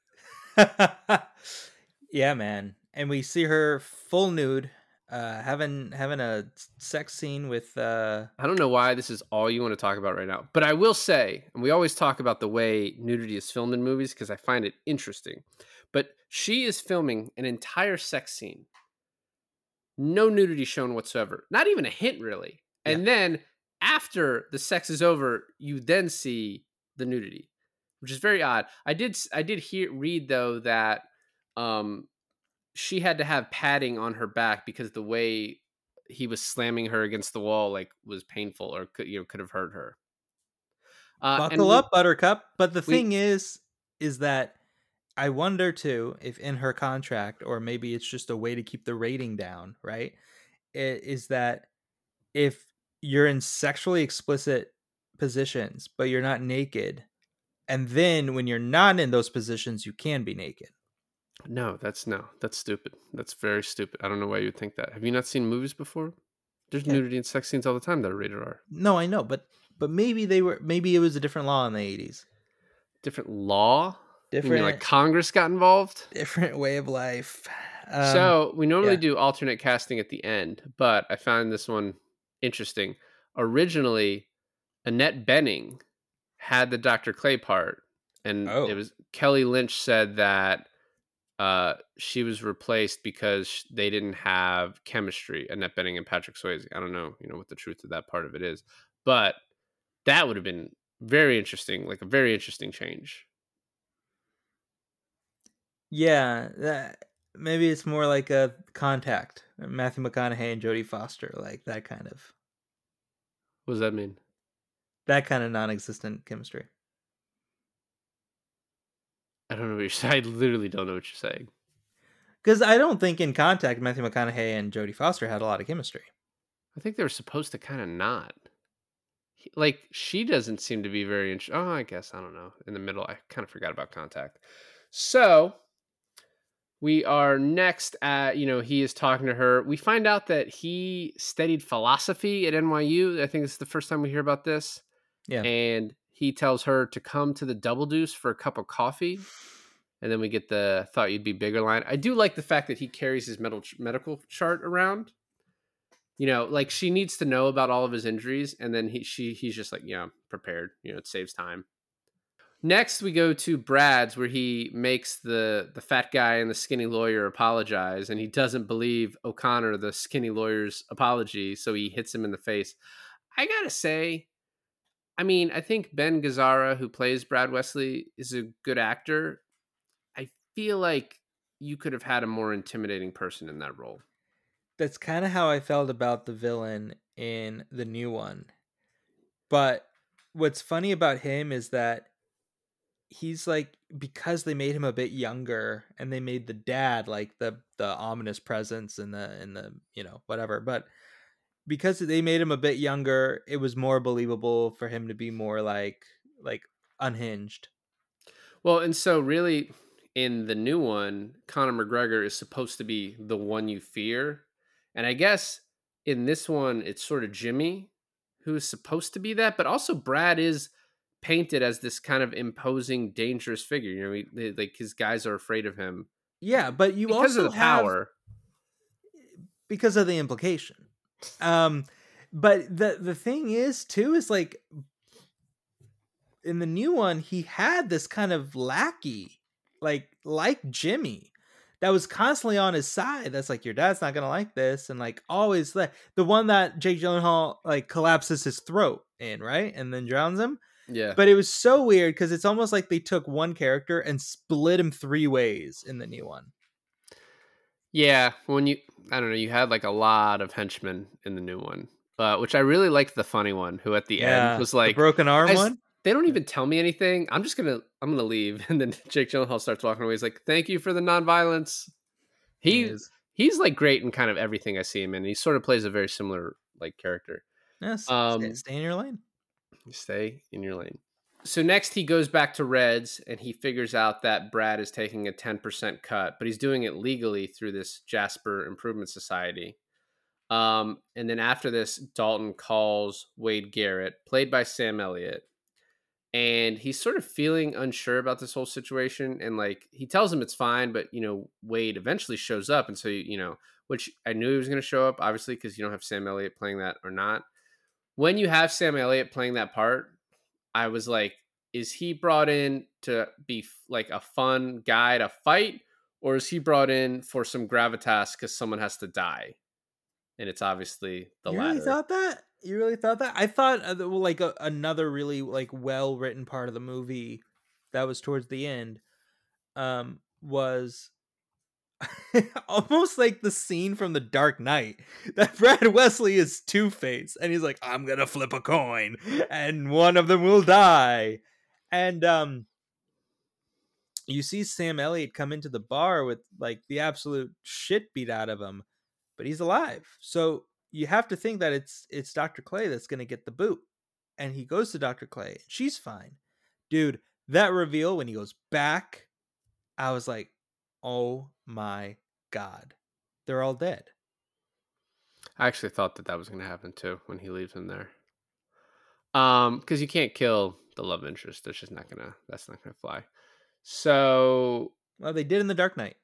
Speaker 1: Yeah, man. And we see her full nude, uh, having having a sex scene with. Uh,
Speaker 2: I don't know why this is all you want to talk about right now, but I will say, and we always talk about the way nudity is filmed in movies because I find it interesting. But she is filming an entire sex scene, no nudity shown whatsoever, not even a hint really.
Speaker 1: Yeah.
Speaker 2: And then after the sex is over, you then see the nudity, which is very odd. I did I did hear read though that um, she had to have padding on her back because the way he was slamming her against the wall like was painful or could you know could have hurt her. Uh, and
Speaker 1: buckle
Speaker 2: we,
Speaker 1: up, Buttercup. But the
Speaker 2: we-
Speaker 1: thing is, is that I wonder too if in her contract, or maybe it's just a way to keep the rating down, right? i- Is that if you're in sexually explicit positions, but you're not naked, and then when you're not in those positions, you can be naked.
Speaker 2: no, that's no, that's stupid. That's very stupid. I don't know why you would think that. Have you not seen movies before? There's
Speaker 1: Yeah.
Speaker 2: nudity and sex scenes all the time that are rated R.
Speaker 1: No, I know, but but maybe they were maybe it was a different law in the eighties.
Speaker 2: Different law. You mean
Speaker 1: Different
Speaker 2: like Congress got involved?
Speaker 1: different way of life. Um,
Speaker 2: So we normally
Speaker 1: yeah.
Speaker 2: do alternate casting at the end, but I found this one interesting. Originally, Annette Bening had the Doctor Clay part, and
Speaker 1: Oh.
Speaker 2: it was Kelly Lynch said that uh, she was replaced because sh- they didn't have chemistry. Annette Bening and Patrick Swayze. I don't know, you know, what the truth of that part of it is, but that would have been very interesting, like a very interesting change.
Speaker 1: Yeah, that, maybe it's more like a Contact, Matthew McConaughey and Jodie Foster, like that kind of
Speaker 2: What does that mean?
Speaker 1: that kind of non-existent chemistry.
Speaker 2: I don't know what you're saying. I literally don't know what you're saying.
Speaker 1: Because I don't think in Contact, Matthew McConaughey and Jodie Foster had a lot of chemistry.
Speaker 2: I think they were supposed to kind of not. He- Like, she doesn't seem to be very interested. Oh, I guess. I don't know. In the middle, I kind of forgot about Contact. So, we are next at, you know, he is talking to her. We find out that he studied philosophy at N Y U. I think this is the first time we hear about this.
Speaker 1: Yeah.
Speaker 2: And he tells her to come to the Double Deuce for a cup of coffee. And then we get the thought you'd be bigger line. I do like the fact that he carries his medical medical chart around. You know, like she needs to know about all of his injuries, and then he she he's just like, yeah, prepared. You know, it saves time. Next, we go to Brad's, where he makes the the fat guy and the skinny lawyer apologize, and he doesn't believe O'Connor, the skinny lawyer's apology, so he hits him in the face. I gotta say, I mean, I think Ben Gazzara, who plays Brad Wesley, is a good actor. I feel like you could have had a more intimidating person in that role.
Speaker 1: That's kind of how I felt about the villain in the new one. But what's funny about him is that he's like, because they made him a bit younger and they made the dad like the the ominous presence in the in the you know whatever, but because they made him a bit younger, it was more believable for him to be more like like unhinged.
Speaker 2: Well, and so really in the new one, Conor McGregor is supposed to be the one you fear. And I guess in this one, it's sort of Jimmy who is supposed to be that, but also Brad is painted as this kind of imposing, dangerous figure. You know, he, they- like his guys are afraid of him
Speaker 1: Yeah, but you
Speaker 2: because
Speaker 1: also
Speaker 2: of the
Speaker 1: have,
Speaker 2: power.
Speaker 1: because of the implication. Um, but the the thing is too is like in the new one he had this kind of lackey, like like Jimmy, that was constantly on his side. That's like, your dad's not gonna like this, and like always like the one that Jake Gyllenhaal like collapses his throat in, right, and then drowns him.
Speaker 2: Yeah.
Speaker 1: But it was so weird because it's almost like they took one character and split him three ways in the new one.
Speaker 2: Yeah, when you, I don't know, you had like a lot of henchmen in the new one, uh, which I really liked the funny one who at the
Speaker 1: Yeah,
Speaker 2: end was
Speaker 1: the
Speaker 2: like,
Speaker 1: broken arm
Speaker 2: "Guys,
Speaker 1: one.
Speaker 2: they don't even tell me anything. I'm just gonna, I'm gonna leave." And then Jake Gyllenhaal starts walking away. He's like, "Thank you for the nonviolence." He
Speaker 1: Is
Speaker 2: he's like great in kind of everything I see him in. He sort of plays a very similar like character.
Speaker 1: yes.
Speaker 2: Um,
Speaker 1: stay, stay in your lane.
Speaker 2: Stay in your lane. so next he goes back to Reds and he figures out that Brad is taking a ten percent cut, but he's doing it legally through this Jasper Improvement Society. Um, and then after this, Dalton calls Wade Garrett, played by Sam Elliott, and he's sort of feeling unsure about this whole situation. And like he tells him it's fine, but you know, Wade eventually shows up, and so you know, which I knew he was going to show up, obviously, because you don't have Sam Elliott playing that or not. When you have Sam Elliott playing that part, I was like, is he brought in to be like a fun guy to fight, or is he brought in for some gravitas because someone has to die? And it's obviously the
Speaker 1: you
Speaker 2: latter.
Speaker 1: really thought that? You really thought that? I thought uh, well, like a, another really like well written part of the movie that was towards the end um, was almost like the scene from The Dark Knight that Brad Wesley is Two-Face and he's like, I'm gonna flip a coin and one of them will die. And um you see Sam Elliott come into the bar with like the absolute shit beat out of him, but he's alive. So you have to think that it's it's Doctor Clay that's gonna get the boot. And he goes to Doctor Clay and she's fine. Dude, that reveal when he goes back, I was like, oh my God, they're all dead.
Speaker 2: I actually thought that that was going to happen too when he leaves him there. Um, because you can't kill the love interest. That's just not gonna. That's not gonna fly. So,
Speaker 1: well, they did in The Dark Knight.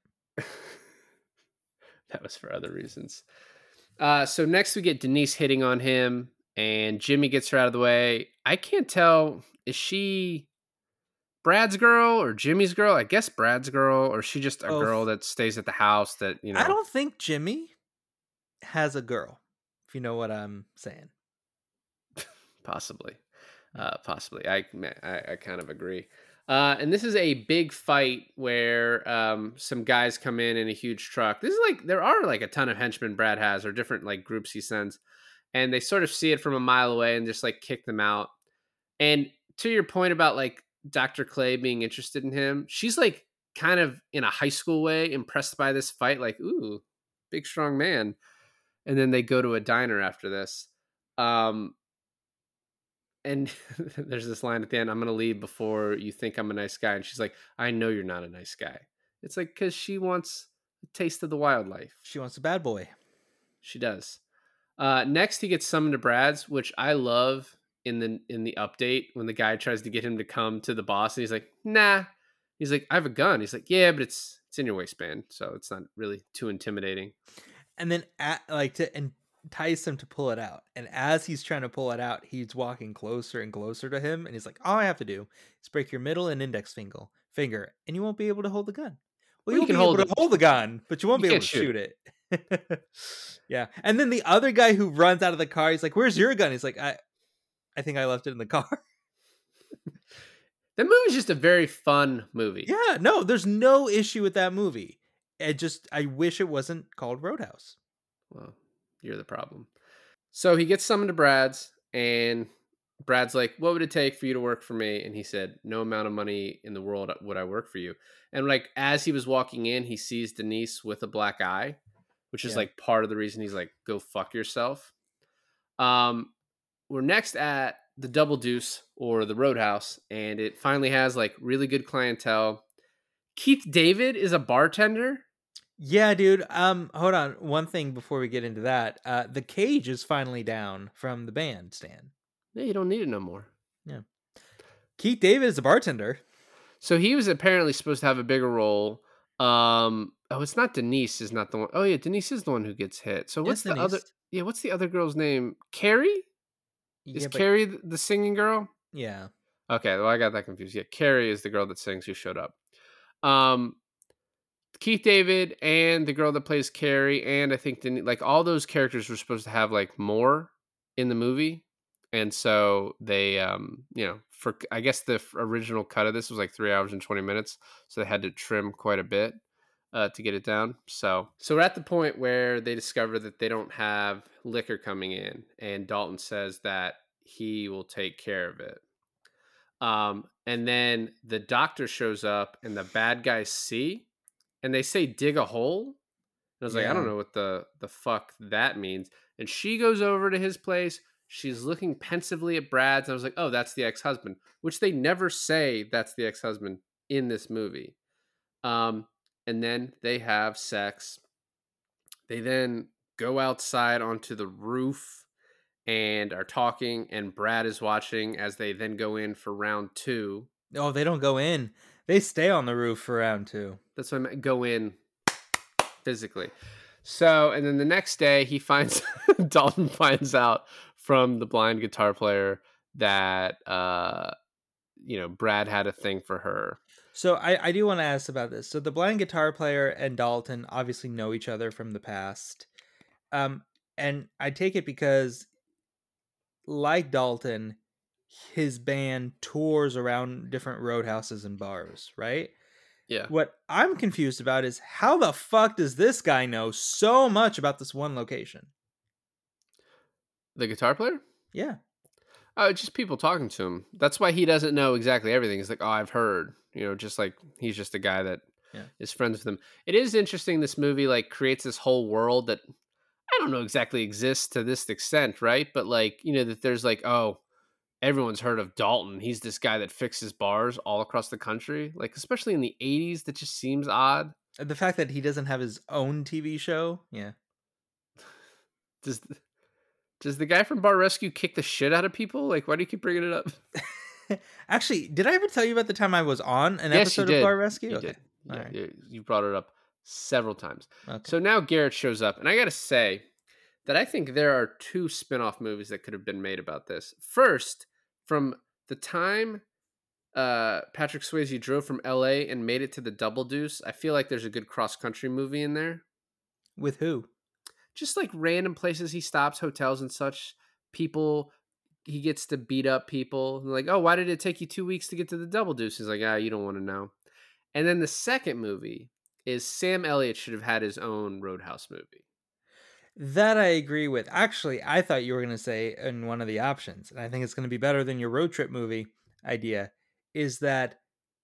Speaker 2: That was for other reasons. Uh, so next we get Denise hitting on him, and Jimmy gets her out of the way. I can't tell, is she Brad's girl or Jimmy's girl? I guess Brad's girl, or is she just a
Speaker 1: Both.
Speaker 2: girl that stays at the house that, you know?
Speaker 1: I don't think Jimmy has a girl, if you know what I'm saying.
Speaker 2: Possibly. Uh, possibly. I, I, I kind of agree. Uh, and this is a big fight where um, some guys come in in a huge truck. This is like, there are like a ton of henchmen Brad has, or different like groups he sends. And they sort of see it from a mile away and just like kick them out. And to your point about like Doctor Clay being interested in him, she's like kind of in a high school way impressed by this fight. Like, ooh, big, strong man. And then they go to a diner after this. Um, And there's this line at the end, I'm going to leave before you think I'm a nice guy. And she's like, I know you're not a nice guy. It's like, because she wants a taste of the wildlife.
Speaker 1: She wants a bad boy.
Speaker 2: She does. Uh, next, he gets summoned to Brad's, which I love in the in the update when the guy tries to get him to come to the boss. And he's like, nah. He's like, I have a gun. He's like, yeah, but it's it's in your waistband. So it's not really too intimidating.
Speaker 1: And then at, like to entice him to pull it out. And as he's trying to pull it out, he's walking closer and closer to him. And he's like, all I have to do is break your middle and index finger, finger and you won't be able to hold the gun. Well,
Speaker 2: Well, you
Speaker 1: you'll
Speaker 2: can
Speaker 1: be
Speaker 2: hold
Speaker 1: able to
Speaker 2: it.
Speaker 1: hold the gun, but you won't
Speaker 2: You
Speaker 1: be able
Speaker 2: can't
Speaker 1: to shoot,
Speaker 2: shoot.
Speaker 1: it. Yeah. And then the other guy who runs out of the car, he's like, where's your gun? He's like, I I think I left it in the car.
Speaker 2: That movie's just a very fun movie.
Speaker 1: Yeah, no, there's no issue with that movie. It just, I wish it wasn't called Roadhouse.
Speaker 2: Well, you're the problem. So he gets summoned to Brad's, and Brad's like, what would it take for you to work for me? And he said, no amount of money in the world would I work for you. And like, as he was walking in, he sees Denise with a black eye, which is
Speaker 1: Yeah.
Speaker 2: like part of the reason he's like, go fuck yourself. Um, we're next at the Double Deuce or the Roadhouse, and it finally has like really good clientele. Keith David is a bartender.
Speaker 1: Yeah, dude. Um, hold on. One thing before we get into that. Uh, the cage is finally down from the bandstand.
Speaker 2: Yeah, you don't need it no more.
Speaker 1: Keith David is a bartender.
Speaker 2: So he was apparently supposed to have a bigger role. Um, oh, it's not Denise. Is not the one. Oh yeah, Denise is the one who gets hit. So what's
Speaker 1: Yes,
Speaker 2: the other?
Speaker 1: Denise.
Speaker 2: Yeah, what's the other girl's name? Carrie? Is
Speaker 1: Yeah, but-
Speaker 2: Carrie th- the singing girl?
Speaker 1: yeah.
Speaker 2: Okay, well I got that confused. Yeah, Carrie is the girl that sings who showed up. Um, Keith David and the girl that plays Carrie, and I think Denise, like all those characters were supposed to have like more in the movie, and so they, um, you know, for I guess the f- original cut of this was like three hours and twenty minutes, so they had to trim quite a bit uh, to get it down. So, so we're at the point where they discover that they don't have liquor coming in, and Dalton says that he will take care of it. Um, and then the doctor shows up, and the bad guys see, and they say dig a hole. And I was like, I don't
Speaker 1: Yeah.
Speaker 2: know what the the fuck that means. And she goes over to his place, She's looking pensively at Brad's, and I was like, oh, that's the ex-husband, which they never say that's the ex-husband in this movie. Um, and then they have sex. They then go outside onto the roof and are talking, and Brad is watching as they then go in for round two.
Speaker 1: Oh, they don't go in. They stay on the roof for round two.
Speaker 2: That's what I meant, go in physically. So, and then the next day he finds, Dalton finds out from the blind guitar player that, uh, you know, Brad had a thing for her.
Speaker 1: So I, I do want to ask about this. So the blind guitar player and Dalton obviously know each other from the past. Um, and I take it because, like Dalton, his band tours around different roadhouses and bars, right?
Speaker 2: Yeah.
Speaker 1: What I'm confused about is how the fuck does this guy know so much about this one location?
Speaker 2: The guitar player?
Speaker 1: Yeah.
Speaker 2: Oh, just people talking to him. That's why he doesn't know exactly everything. He's like, oh, I've heard, you know, just like he's just a guy that
Speaker 1: Yeah.
Speaker 2: is friends with him. It is interesting. This movie like creates this whole world that I don't know exactly exists to this extent, right? But like, you know, that there's like, oh, everyone's heard of Dalton. He's this guy that fixes bars all across the country. Like, especially in the eighties, that just seems odd.
Speaker 1: The fact that he doesn't have his own T V show. Yeah.
Speaker 2: Does does the guy from Bar Rescue kick the shit out of people? Like, why do you keep bringing it up?
Speaker 1: Actually, did I ever tell you about the time I was on an
Speaker 2: Yes, you
Speaker 1: episode
Speaker 2: did.
Speaker 1: of Bar Rescue?
Speaker 2: You
Speaker 1: Okay.
Speaker 2: did.
Speaker 1: All
Speaker 2: Yeah,
Speaker 1: right.
Speaker 2: you- you brought it up several times.
Speaker 1: Okay.
Speaker 2: So now Garrett shows up, and I got to say that I think there are two spin-off movies that could have been made about this. First, from the time uh, Patrick Swayze drove from L A and made it to the Double Deuce, I feel like there's a good cross-country movie in there.
Speaker 1: With who?
Speaker 2: Just like random places he stops, hotels and such, people, he gets to beat up people. And like, oh, why did it take you two weeks to get to the Double Deuce? He's like, ah, you don't want to know. And then the second movie is Sam Elliott should have had his own Roadhouse movie.
Speaker 1: That I agree with. Actually, I thought you were going to say in one of the options, and I think it's going to be better than your road trip movie idea, is that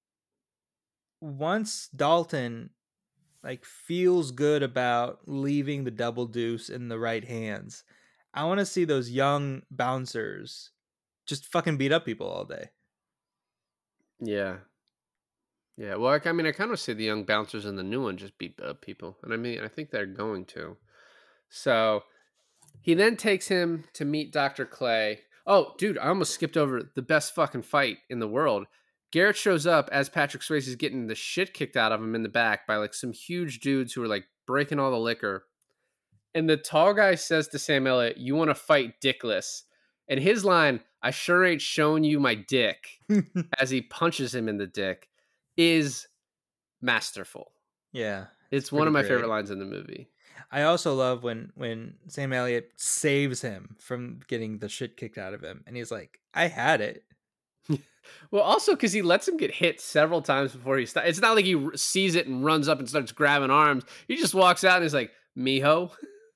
Speaker 1: once Dalton like feels good about leaving the Double Deuce in the right hands, I want to see those young bouncers just fucking beat up people all day.
Speaker 2: Yeah. Yeah. Well, I, I mean, I kind of see the young bouncers in the new one just beat up people. And I mean, I think they're going to. So he then takes him to meet Doctor Clay. Oh, dude, I almost skipped over the best fucking fight in the world. Garrett shows up as Patrick Swayze is getting the shit kicked out of him in the back by like some huge dudes who are like breaking all the liquor. And the tall guy says to Sam Elliott, you want to fight dickless. And his line, I sure ain't showing you my dick, as he punches him in the dick, is masterful.
Speaker 1: Yeah.
Speaker 2: It's one of my
Speaker 1: pretty
Speaker 2: favorite
Speaker 1: great.
Speaker 2: lines in the movie.
Speaker 1: I also love when when Sam Elliott saves him from getting the shit kicked out of him, and he's like, I had it.
Speaker 2: Well, also because he lets him get hit several times before he stops. It's not like he r- sees it and runs up and starts grabbing arms. He just walks out and he's like, mijo.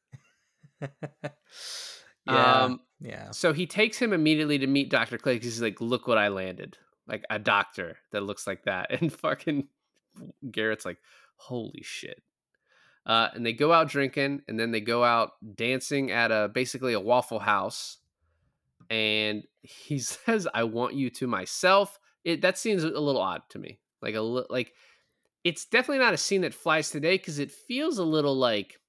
Speaker 1: yeah.
Speaker 2: Um,
Speaker 1: yeah.
Speaker 2: So he takes him immediately to meet Doctor Clay because he's like, look what I landed. Like a doctor that looks like that. And fucking Garrett's like, holy shit. Uh, and they go out drinking, and then they go out dancing at a basically a Waffle House. And he says, I want you to myself. It that seems a little odd to me. Like a li- like it's definitely not a scene that flies today because it feels a little like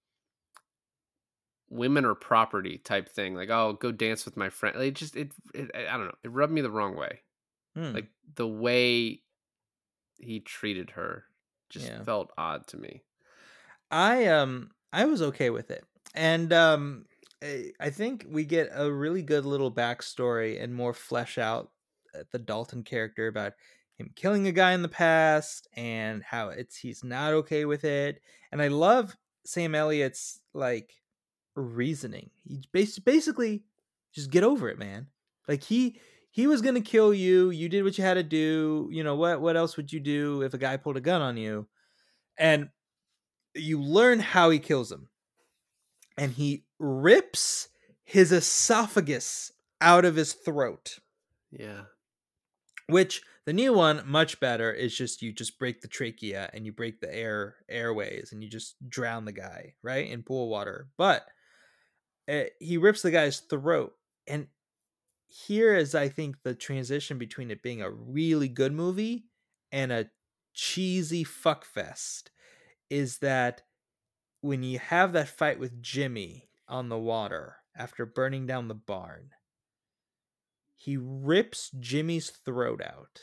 Speaker 2: women or property type thing. Like, oh, go dance with my friend. Like, just it, it I don't know. It rubbed me the wrong way.
Speaker 1: Hmm.
Speaker 2: Like the way he treated her just
Speaker 1: Yeah.
Speaker 2: felt odd to me.
Speaker 1: I um I was okay with it, and um I I think we get a really good little backstory and more flesh out uh, the Dalton character about him killing a guy in the past and how it's he's not okay with it, and I love Sam Elliott's like reasoning. He bas- basically just get over it, man. Like he he was gonna kill you. You did what you had to do. You know what? What else would you do if a guy pulled a gun on you? And you learn how he kills him, and he rips his esophagus out of his throat,
Speaker 2: Yeah.
Speaker 1: which the new one much better is just you just break the trachea and you break the air airways and you just drown the guy right in pool water. But uh, he rips the guy's throat, and here is, I think, the transition between it being a really good movie and a cheesy fuckfest is that when you have that fight with Jimmy on the water after burning down the barn, he rips Jimmy's throat out.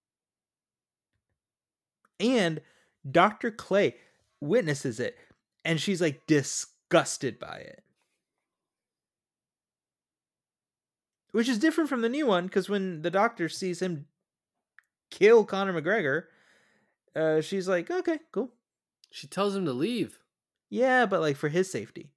Speaker 1: And Doctor Clay witnesses it, and she's like disgusted by it. Which is different from the new one, because when the doctor sees him kill Conor McGregor, uh, she's like, okay, cool.
Speaker 2: She tells him to leave.
Speaker 1: Yeah, but like for his safety.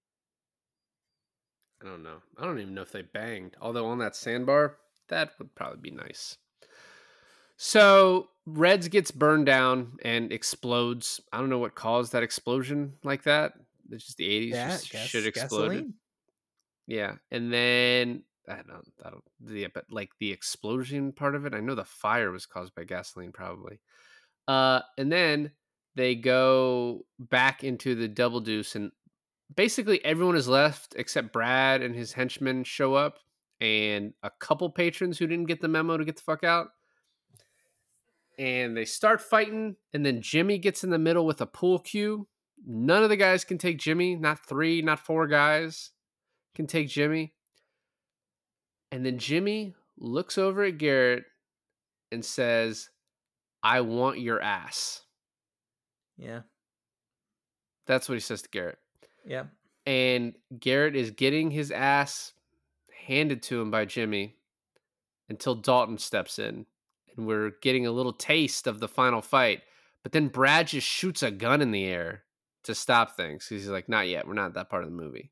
Speaker 2: I don't know. I don't even know if they banged. Although on that sandbar, that would probably be nice. So Reds gets burned down and explodes. I don't know what caused that explosion like that. It's just the eighties.
Speaker 1: Yeah,
Speaker 2: Just
Speaker 1: gas-
Speaker 2: shit exploded.
Speaker 1: gasoline.
Speaker 2: Yeah, and then I don't, I don't, yeah, but like the explosion part of it, I know the fire was caused by gasoline, probably. Uh, and then they go back into the Double Deuce, and basically everyone is left except Brad and his henchmen show up, and a couple patrons who didn't get the memo to get the fuck out. And they start fighting, and then Jimmy gets in the middle with a pool cue. None of the guys can take Jimmy. Not three, not four guys can take Jimmy. And then Jimmy looks over at Garrett and says, I want your ass.
Speaker 1: Yeah.
Speaker 2: That's what he says to Garrett.
Speaker 1: Yeah.
Speaker 2: And Garrett is getting his ass handed to him by Jimmy until Dalton steps in. And we're getting a little taste of the final fight. But then Brad just shoots a gun in the air to stop things. He's like, not yet. We're not that part of the movie.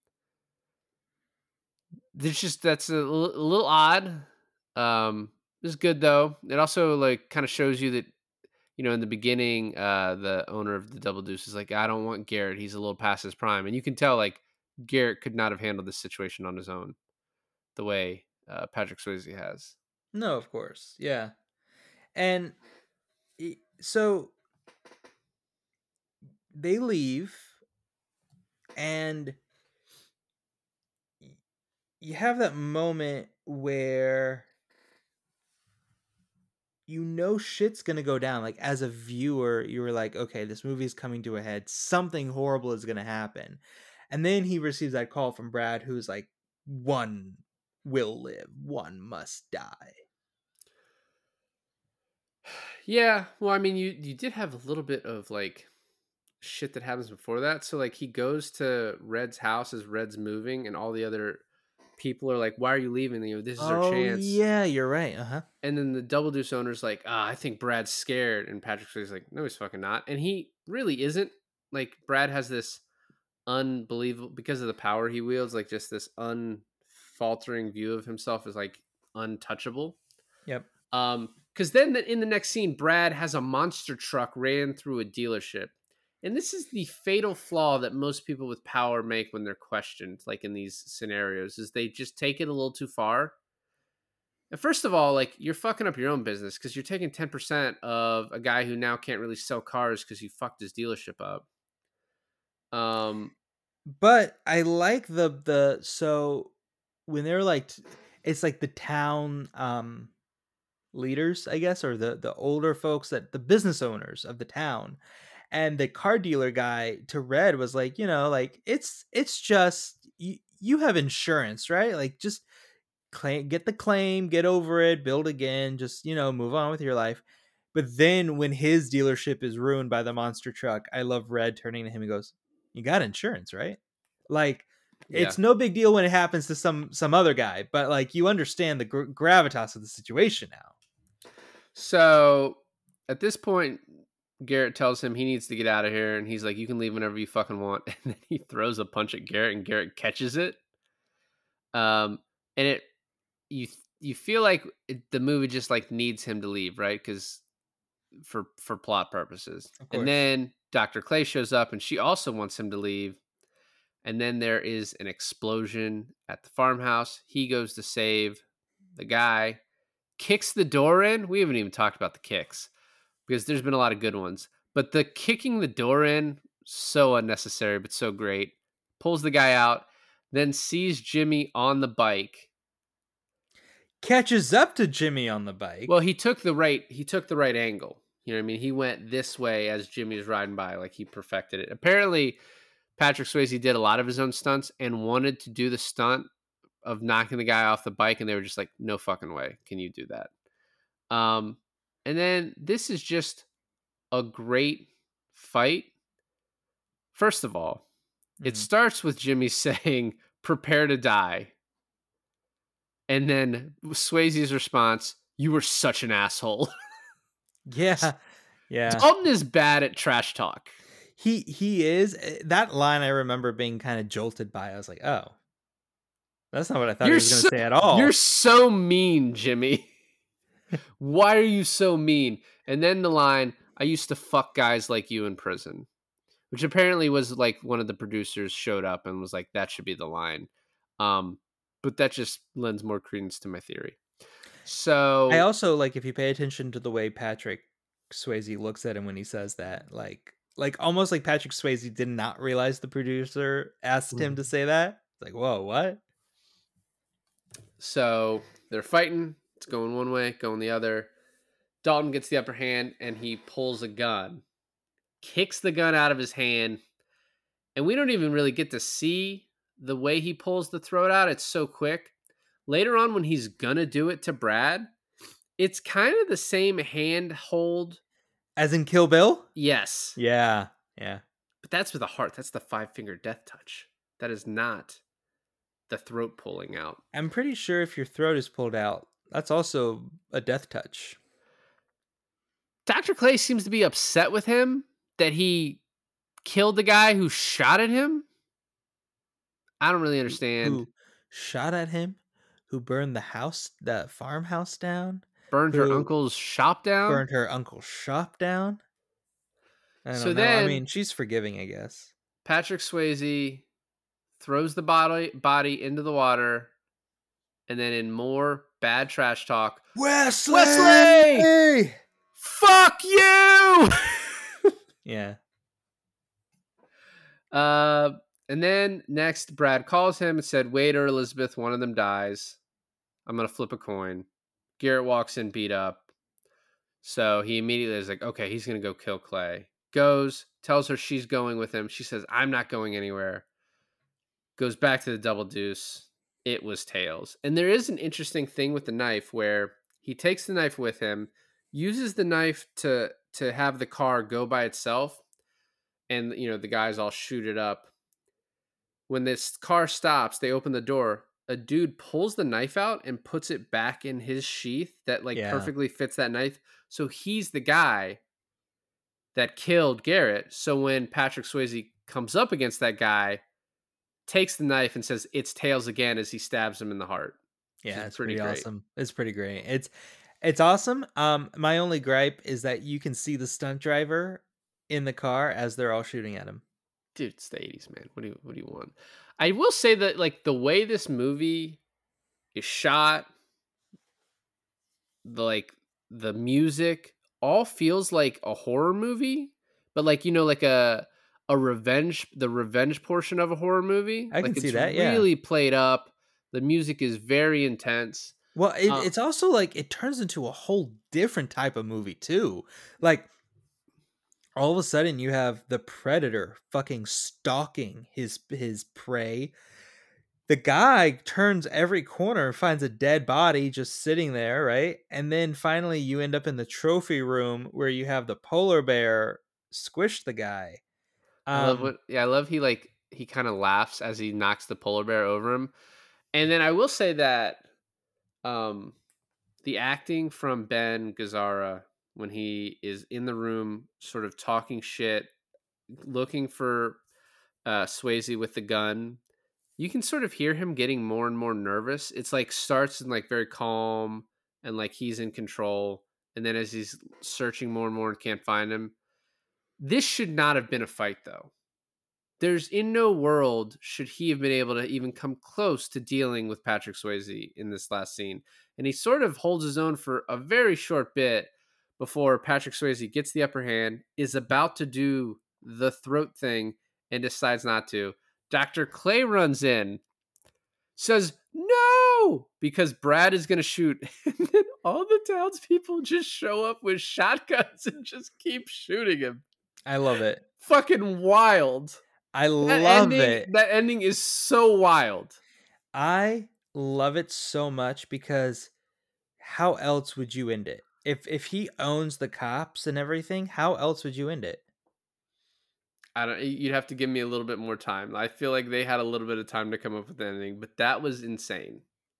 Speaker 2: There's just, that's a, l- a little odd. Um, it's good though. It also like kind of shows you that, you know, in the beginning, uh, the owner of the Double Deuce is like, I don't want Garrett. He's a little past his prime. And you can tell like Garrett could not have handled this situation on his own the way uh, Patrick Swayze has.
Speaker 1: No, of course. Yeah. And i- so they leave, and y- you have that moment where you know shit's gonna go down. Like as a viewer, you were like, okay, this movie's coming to a head. Something horrible is gonna happen. And then he receives that call from Brad, who's like, one will live, one must die.
Speaker 2: Yeah, well, I mean, you you did have a little bit of like shit that happens before that. So like he goes to Red's house as Red's moving, and all the other people are like, "Why are you leaving? You know, this is our
Speaker 1: Oh,
Speaker 2: chance."
Speaker 1: yeah, you're right. Uh huh.
Speaker 2: And then the Double Deuce owner's like, ah, I think Brad's scared. And Patrick Swayze's like, no, he's fucking not. And he really isn't. Like, Brad has this unbelievable, because of the power he wields, like just this unfaltering view of himself as like untouchable.
Speaker 1: Yep.
Speaker 2: Um, because then in the next scene, Brad has a monster truck ran through a dealership. And this is the fatal flaw that most people with power make when they're questioned, like in these scenarios, is they just take it a little too far. And first of all, like you're fucking up your own business because you're taking ten percent of a guy who now can't really sell cars because you fucked his dealership up. Um,
Speaker 1: But I like the the so when they're like t- it's like the town um leaders, I guess, or the the older folks, that the business owners of the town. And the car dealer guy to Red was like, you know, like it's it's just you, you have insurance, right? Like just claim, get the claim, get over it, build again, just, you know, move on with your life. But then when his dealership is ruined by the monster truck, I love Red turning to him and goes, you got insurance, right? Like
Speaker 2: yeah.
Speaker 1: it's no big deal when it happens to some some other guy, but like you understand the gr- gravitas of the situation now.
Speaker 2: So at this point, Garrett tells him he needs to get out of here, and he's like, you can leave whenever you fucking want. And then he throws a punch at Garrett, and Garrett catches it. Um, and it, you, you feel like it, the movie just like needs him to leave, right? Because for, for plot purposes.
Speaker 1: Of course.
Speaker 2: And then Doctor Clay shows up, and she also wants him to leave. And then there is an explosion at the farmhouse. He goes to save the guy, kicks the door in. We haven't even talked about the kicks, because there's been a lot of good ones. But the kicking the door in, so unnecessary, but so great. Pulls the guy out, then sees Jimmy on the bike,
Speaker 1: catches up to Jimmy on the bike.
Speaker 2: Well, he took the right he took the right angle. You know what I mean? He went this way as Jimmy was riding by, like he perfected it. Apparently, Patrick Swayze did a lot of his own stunts and wanted to do the stunt of knocking the guy off the bike, and they were just like, no fucking way can you do that. Um, and then this is just a great fight. First of all, it
Speaker 1: Mhm.
Speaker 2: starts with Jimmy saying, prepare to die. And then Swayze's response, you were such an asshole.
Speaker 1: Yeah. Yeah.
Speaker 2: Dalton is bad at trash talk.
Speaker 1: He he is. eh, That line I remember being kind of jolted by. I was like, oh, that's not what I thought he was going to
Speaker 2: so,
Speaker 1: say at all.
Speaker 2: You're so mean, Jimmy. Why are you so mean? And then the line, I used to fuck guys like you in prison, which apparently was like one of the producers showed up and was like, that should be the line. Um, but that just lends more credence to my theory. So
Speaker 1: I also like if you pay attention to the way Patrick Swayze looks at him when he says that, like like almost like Patrick Swayze did not realize the producer asked him to say that. It's like, whoa, what?
Speaker 2: So they're fighting. It's going one way, going the other. Dalton gets the upper hand and he pulls a gun, kicks the gun out of his hand. And we don't even really get to see the way he pulls the throat out. It's so quick. Later on, when he's going to do it to Brad, it's kind of the same hand hold.
Speaker 1: As in Kill Bill?
Speaker 2: Yes.
Speaker 1: Yeah. Yeah.
Speaker 2: But that's with a heart. That's the five finger death touch. That is not the throat pulling out.
Speaker 1: I'm pretty sure if your throat is pulled out, that's also a death touch.
Speaker 2: Doctor Clay seems to be upset with him that he killed the guy who shot at him. I don't really understand.
Speaker 1: Who shot at him? Who burned the house, the farmhouse down?
Speaker 2: Burned her
Speaker 1: Who
Speaker 2: uncle's shop down.
Speaker 1: Burned her uncle's shop down? I don't
Speaker 2: So
Speaker 1: know.
Speaker 2: then-
Speaker 1: I mean, she's forgiving, I guess.
Speaker 2: Patrick Swayze throws the body body into the water, and then in more bad trash talk,
Speaker 1: Wesley!
Speaker 2: Wesley! fuck you!
Speaker 1: Yeah.
Speaker 2: uh, and then next, Brad calls him and said, Wade or Elizabeth, one of them dies. I'm going to flip a coin. Garrett walks in beat up. So he immediately is like, okay, he's going to go kill Clay. Goes, tells her she's going with him. She says, I'm not going anywhere. Goes back to the double deuce. It was tails. And there is an interesting thing with the knife where he takes the knife with him, uses the knife to to have the car go by itself, and you know the guys all shoot it up. When this car stops, they open the door. A dude pulls the knife out and puts it back in his sheath that like
Speaker 1: Yeah.
Speaker 2: perfectly fits that knife. So he's the guy that killed Garrett. So when Patrick Swayze comes up against that guy, takes the knife and says, it's tails again as he stabs him in the heart.
Speaker 1: Yeah,
Speaker 2: is
Speaker 1: it's
Speaker 2: pretty
Speaker 1: pretty,
Speaker 2: great.
Speaker 1: awesome. It's pretty great. It's it's awesome. Um, my only gripe is that you can see the stunt driver in the car as they're all shooting at him.
Speaker 2: Dude, it's the eighties, man. What do you what do you want? I will say that like the way this movie is shot, the like the music all feels like a horror movie, but like you know, like a a revenge the revenge portion of a horror movie.
Speaker 1: I can
Speaker 2: like
Speaker 1: see
Speaker 2: it's
Speaker 1: that, yeah.
Speaker 2: really played up. The music is very intense.
Speaker 1: Well, it,
Speaker 2: Uh,
Speaker 1: it's also like it turns into a whole different type of movie too. Like all of a sudden you have the predator fucking stalking his his prey. The guy turns every corner and finds a dead body just sitting there, right? And then finally you end up in the trophy room where you have the polar bear squish the guy.
Speaker 2: I love
Speaker 1: Um,
Speaker 2: what yeah, I love he like he kind of laughs as he knocks the polar bear over him. And then I will say that um the acting from Ben Gazzara when he is in the room sort of talking shit, looking for uh Swayze with the gun, you can sort of hear him getting more and more nervous. It's like starts in like very calm and like he's in control, and then as he's searching more and more and can't find him. This should not have been a fight though. There's in no world should he have been able to even come close to dealing with Patrick Swayze in this last scene. And he sort of holds his own for a very short bit before Patrick Swayze gets the upper hand, is about to do the throat thing, and decides not to. Doctor Clay runs in, says no because Brad is going to shoot. And then all the townspeople just show up with shotguns and just keep shooting him.
Speaker 1: I love it.
Speaker 2: Fucking wild.
Speaker 1: I
Speaker 2: That
Speaker 1: love
Speaker 2: ending,
Speaker 1: it.
Speaker 2: That ending is so wild.
Speaker 1: I love it so much because how else would you end it? If if he owns the cops and everything, how else would you end it?
Speaker 2: I don't. You'd have to give me a little bit more time. I feel like they had a little bit of time to come up with the ending, but that was insane.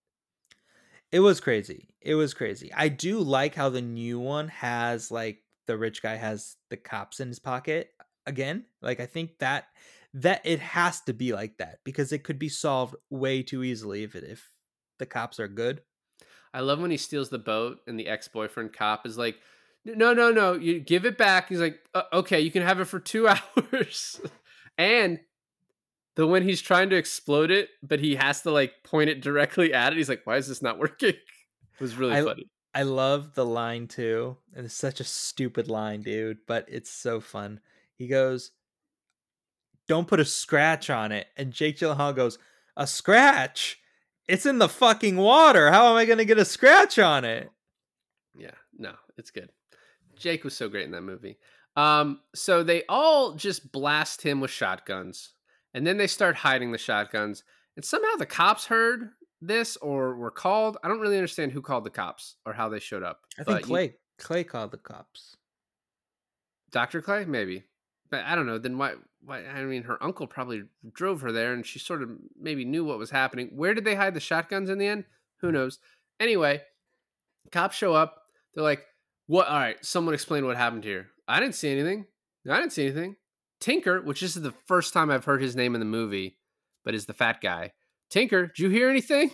Speaker 1: It was crazy. It was crazy. I do like how the new one has like the rich guy has the cops in his pocket again. Like I think that that it has to be like that because it could be solved way too easily if it, if the cops are good.
Speaker 2: I love when he steals the boat and the ex-boyfriend cop is like, no, no, no, you give it back. He's like, uh, okay, you can have it for two hours. And the when he's trying to explode it, but he has to like point it directly at it. He's like, why is this not working? It was really
Speaker 1: I,
Speaker 2: funny.
Speaker 1: I love the line too. And it's such a stupid line, dude, but it's so fun. He goes, don't put a scratch on it. And Jake Gyllenhaal goes, a scratch? It's in the fucking water. How am I going to get a scratch on it?
Speaker 2: Yeah, no, it's good. Jake was so great in that movie. Um, so they all just blast him with shotguns, and then they start hiding the shotguns. And somehow the cops heard this or were called. I don't really understand who called the cops or how they showed up.
Speaker 1: I think
Speaker 2: but
Speaker 1: Clay
Speaker 2: you-
Speaker 1: Clay called the cops.
Speaker 2: Doctor Clay, maybe. But I don't know. Then why, why? I mean, her uncle probably drove her there, and she sort of maybe knew what was happening. Where did they hide the shotguns in the end? Who knows? Anyway, cops show up. They're like, "What? All right, someone explain what happened here." I didn't see anything. I didn't see anything. Tinker, which this is the first time I've heard his name in the movie, but is the fat guy. Tinker, did you hear anything?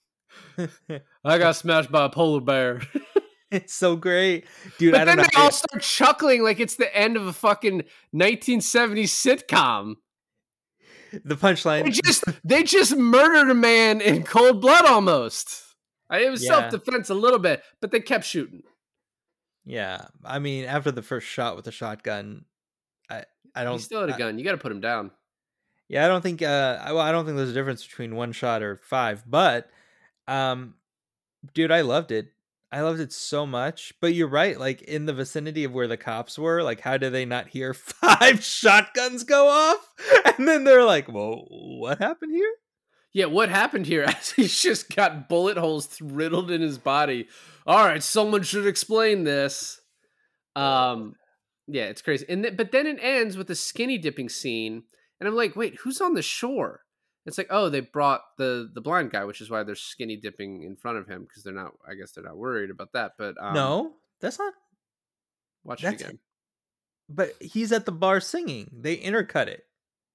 Speaker 2: I got smashed by a polar bear.
Speaker 1: It's so great, dude.
Speaker 2: But
Speaker 1: I
Speaker 2: then
Speaker 1: don't
Speaker 2: they
Speaker 1: know.
Speaker 2: all start chuckling like it's the end of a fucking nineteen seventies sitcom.
Speaker 1: The punchline.
Speaker 2: They just they just murdered a man in cold blood almost. It was
Speaker 1: Yeah.
Speaker 2: self-defense a little bit, but they kept shooting.
Speaker 1: Yeah, I mean, after the first shot with the shotgun, I I don't.
Speaker 2: He still had a
Speaker 1: I-
Speaker 2: gun. You got to put him down.
Speaker 1: yeah, I don't think. Uh, I, well, I don't think there's a difference between one shot or five. But, um, dude, I loved it. I loved it so much. But you're right. Like in the vicinity of where the cops were, like how did they not hear five shotguns go off? And then they're like, "Well, what happened here?"
Speaker 2: Yeah, what happened here? As he's just got bullet holes riddled in his body. All right, someone should explain this. Um, yeah, it's crazy. And th- but then it ends with a skinny dipping scene, and I'm like, wait, who's on the shore? It's like, oh, they brought the the blind guy, which is why they're skinny dipping in front of him because they're not. I guess they're not worried about that. But um,
Speaker 1: No, that's not.
Speaker 2: watch
Speaker 1: that's-
Speaker 2: it again.
Speaker 1: But he's at the bar singing. They intercut it.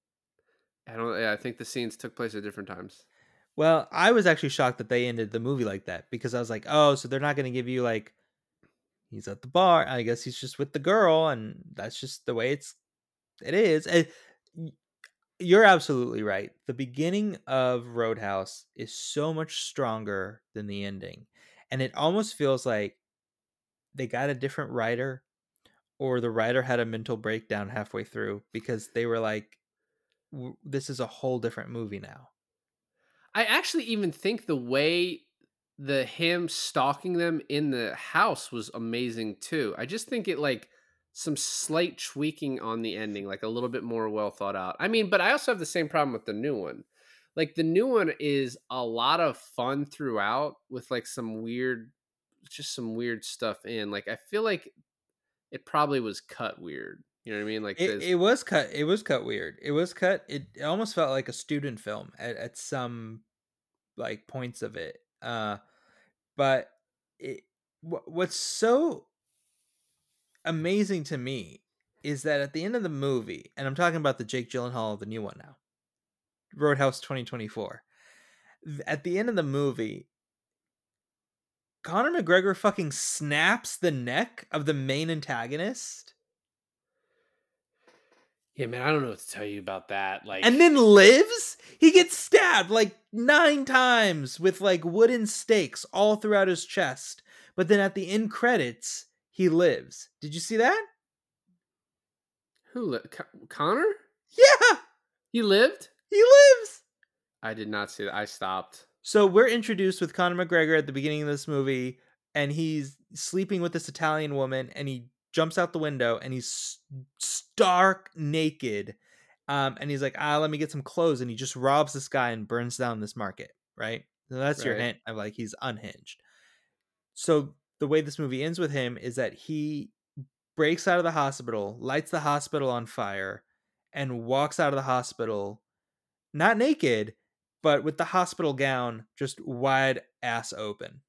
Speaker 2: I don't. Yeah, I think the scenes took place at different times.
Speaker 1: Well, I was actually shocked that they ended the movie like that because I was like, oh, so they're not going to give you like, he's at the bar. I guess he's just with the girl, and that's just the way it's it is. And y- you're absolutely right. The beginning of Roadhouse is so much stronger than the ending, and it almost feels like they got a different writer, or the writer had a mental breakdown halfway through because they were like, w- this is a whole different movie now.
Speaker 2: I actually even think the way the him stalking them in the house was amazing too. I just think it like some slight tweaking on the ending, like a little bit more well thought out. I mean, but I also have the same problem with the new one. Like the new one is a lot of fun throughout with like some weird, just some weird stuff in. Like I feel like it probably was cut weird. You know what I mean? Like
Speaker 1: It,
Speaker 2: this,
Speaker 1: it was cut. It was cut weird. It was cut. It, it almost felt like a student film at, at some like points of it. Uh, but it, wh- what's so amazing to me is that at the end of the movie, and I'm talking about the Jake Gyllenhaal, the new one now, Roadhouse twenty twenty-four. th- At the end of the movie, Conor McGregor fucking snaps the neck of the main antagonist.
Speaker 2: yeah, man, I don't know what to tell you about that. Like,
Speaker 1: And then lives. He gets stabbed like nine times with like wooden stakes all throughout his chest. But then at the end credits, he lives. Did you see that?
Speaker 2: who li- Con- Connor?
Speaker 1: Yeah,
Speaker 2: He lived?
Speaker 1: he lives.
Speaker 2: I did not see that. I stopped.
Speaker 1: So we're introduced with Conor McGregor at the beginning of this movie, and he's sleeping with this Italian woman, and he jumps out the window, and he's stark naked. Um, and he's like, ah, let me get some clothes. And he just robs this guy and burns down this market, right? So that's your
Speaker 2: Right.
Speaker 1: hint of like he's unhinged. So the way this movie ends with him is that he breaks out of the hospital, lights the hospital on fire, and walks out of the hospital, not naked, but with the hospital gown just wide ass open.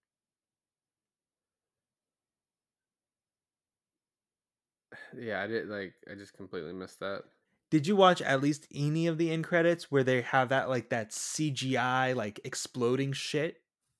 Speaker 2: Yeah, I did like I just completely missed that.
Speaker 1: Did you watch at least any of the end credits where they have that like that C G I like exploding shit?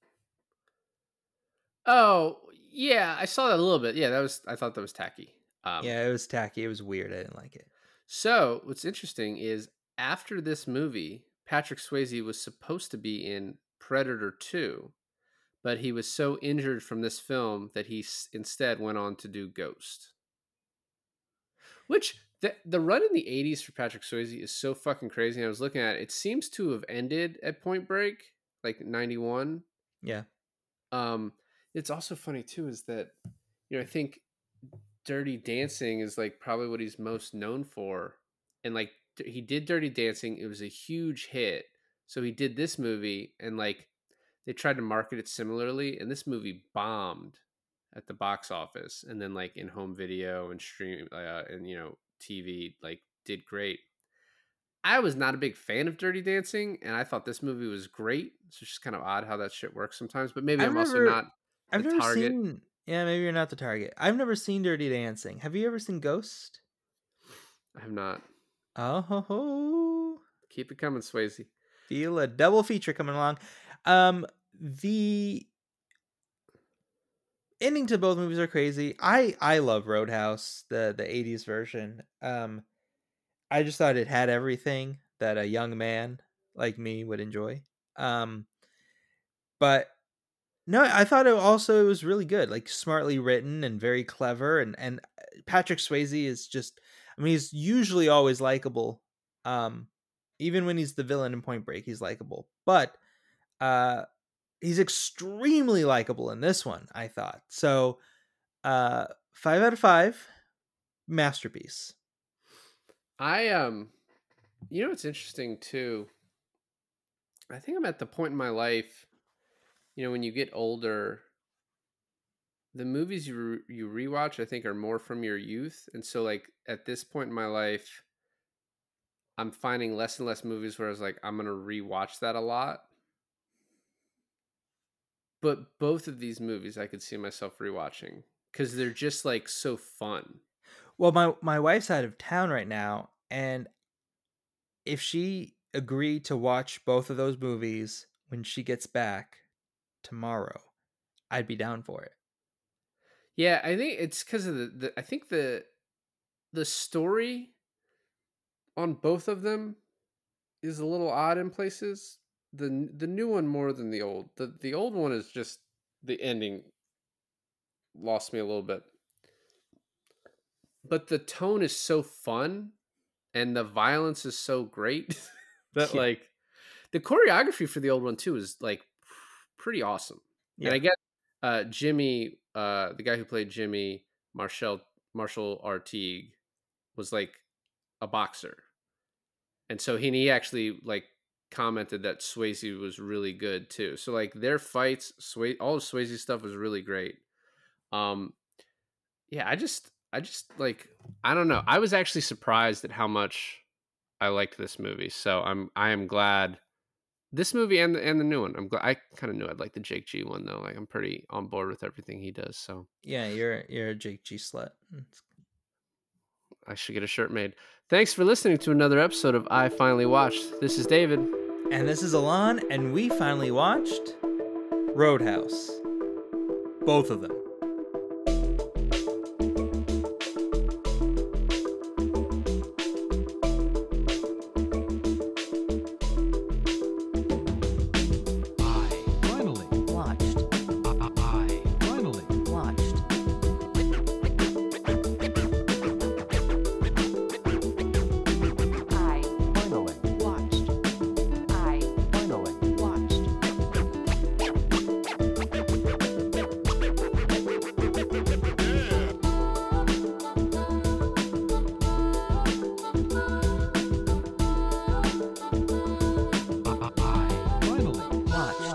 Speaker 2: Oh, yeah, I saw that a little bit. Yeah, that was I thought that was tacky. Um
Speaker 1: Yeah, it was tacky. It was weird. I didn't like it.
Speaker 2: So, what's interesting is after this movie, Patrick Swayze was supposed to be in Predator two, but he was so injured from this film that he s- instead went on to do Ghost. Which the the run in the eighties for Patrick Swayze is so fucking crazy. And I was looking at it, it seems to have ended at Point Break, like ninety-one.
Speaker 1: Yeah.
Speaker 2: Um, it's also funny too is that you know I think Dirty Dancing is like probably what he's most known for, and like d- he did Dirty Dancing, it was a huge hit. So he did this movie, and like they tried to market it similarly, and this movie bombed at the box office, and then like in home video and stream uh, and you know T V like did great. I was not a big fan of Dirty Dancing, and I thought this movie was great. It's just kind of odd how that shit works sometimes. But maybe
Speaker 1: I've
Speaker 2: I'm also
Speaker 1: never-
Speaker 2: not
Speaker 1: I've
Speaker 2: the
Speaker 1: never
Speaker 2: target.
Speaker 1: seen. Yeah, maybe you're not the target. I've never seen Dirty Dancing. Have you ever seen Ghost?
Speaker 2: I have not.
Speaker 1: Oh ho ho!
Speaker 2: Keep it coming, Swayze.
Speaker 1: Feel a double feature coming along. Um, the ending to both movies are crazy. I I love Roadhouse, the the eighties version. Um, I just thought it had everything that a young man like me would enjoy. Um, but no, I thought it also it was really good, like smartly written and very clever. And and Patrick Swayze is just, I mean, he's usually always likable. Um, even when he's the villain in Point Break, he's likable. But uh, he's extremely likable in this one, I thought. So, uh, five out of five, masterpiece.
Speaker 2: I um you know what's interesting too? I think I'm at the point in my life, you know, when you get older, the movies you re- you rewatch I think are more from your youth. And so like at this point in my life, I'm finding less and less movies where I was like I'm going to rewatch that a lot. But both of these movies I could see myself rewatching cuz they're just like so fun.
Speaker 1: Well, my my wife's out of town right now, and if she agreed to watch both of those movies when she gets back tomorrow, I'd be down for it.
Speaker 2: Yeah, I think it's cuz of the, the I think the the story on both of them is a little odd in places. The the new one more than the old. The the old one is just the ending lost me a little bit. But the tone is so fun and the violence is so great that
Speaker 1: Yeah.
Speaker 2: like the choreography for the old one too is like pretty awesome. And
Speaker 1: Yeah.
Speaker 2: I guess uh Jimmy uh the guy who played Jimmy, Marshall Marshall Artigue, was like a boxer. And so he, he actually like commented that Swayze was really good too. So like their fights, Sway all of Swayze stuff was really great. Um yeah, I just I just like I don't know. I was actually surprised at how much I liked this movie. So I'm I am glad this movie and the, and the new one. I'm glad I kind of knew I'd like the Jake G one though. Like I'm pretty on board with everything he does. So
Speaker 1: Yeah, you're you're a Jake G slut. It's-
Speaker 2: I should get a shirt made. Thanks for listening to another episode of I Finally Watched. This is David.
Speaker 1: And this is Alon, and we finally watched Roadhouse. Both of them.
Speaker 3: I finally.
Speaker 4: Watched.
Speaker 3: I, I finally.
Speaker 4: Watched. I
Speaker 3: Finally.
Speaker 4: watched. I
Speaker 3: Finally.
Speaker 4: watched.
Speaker 3: watched.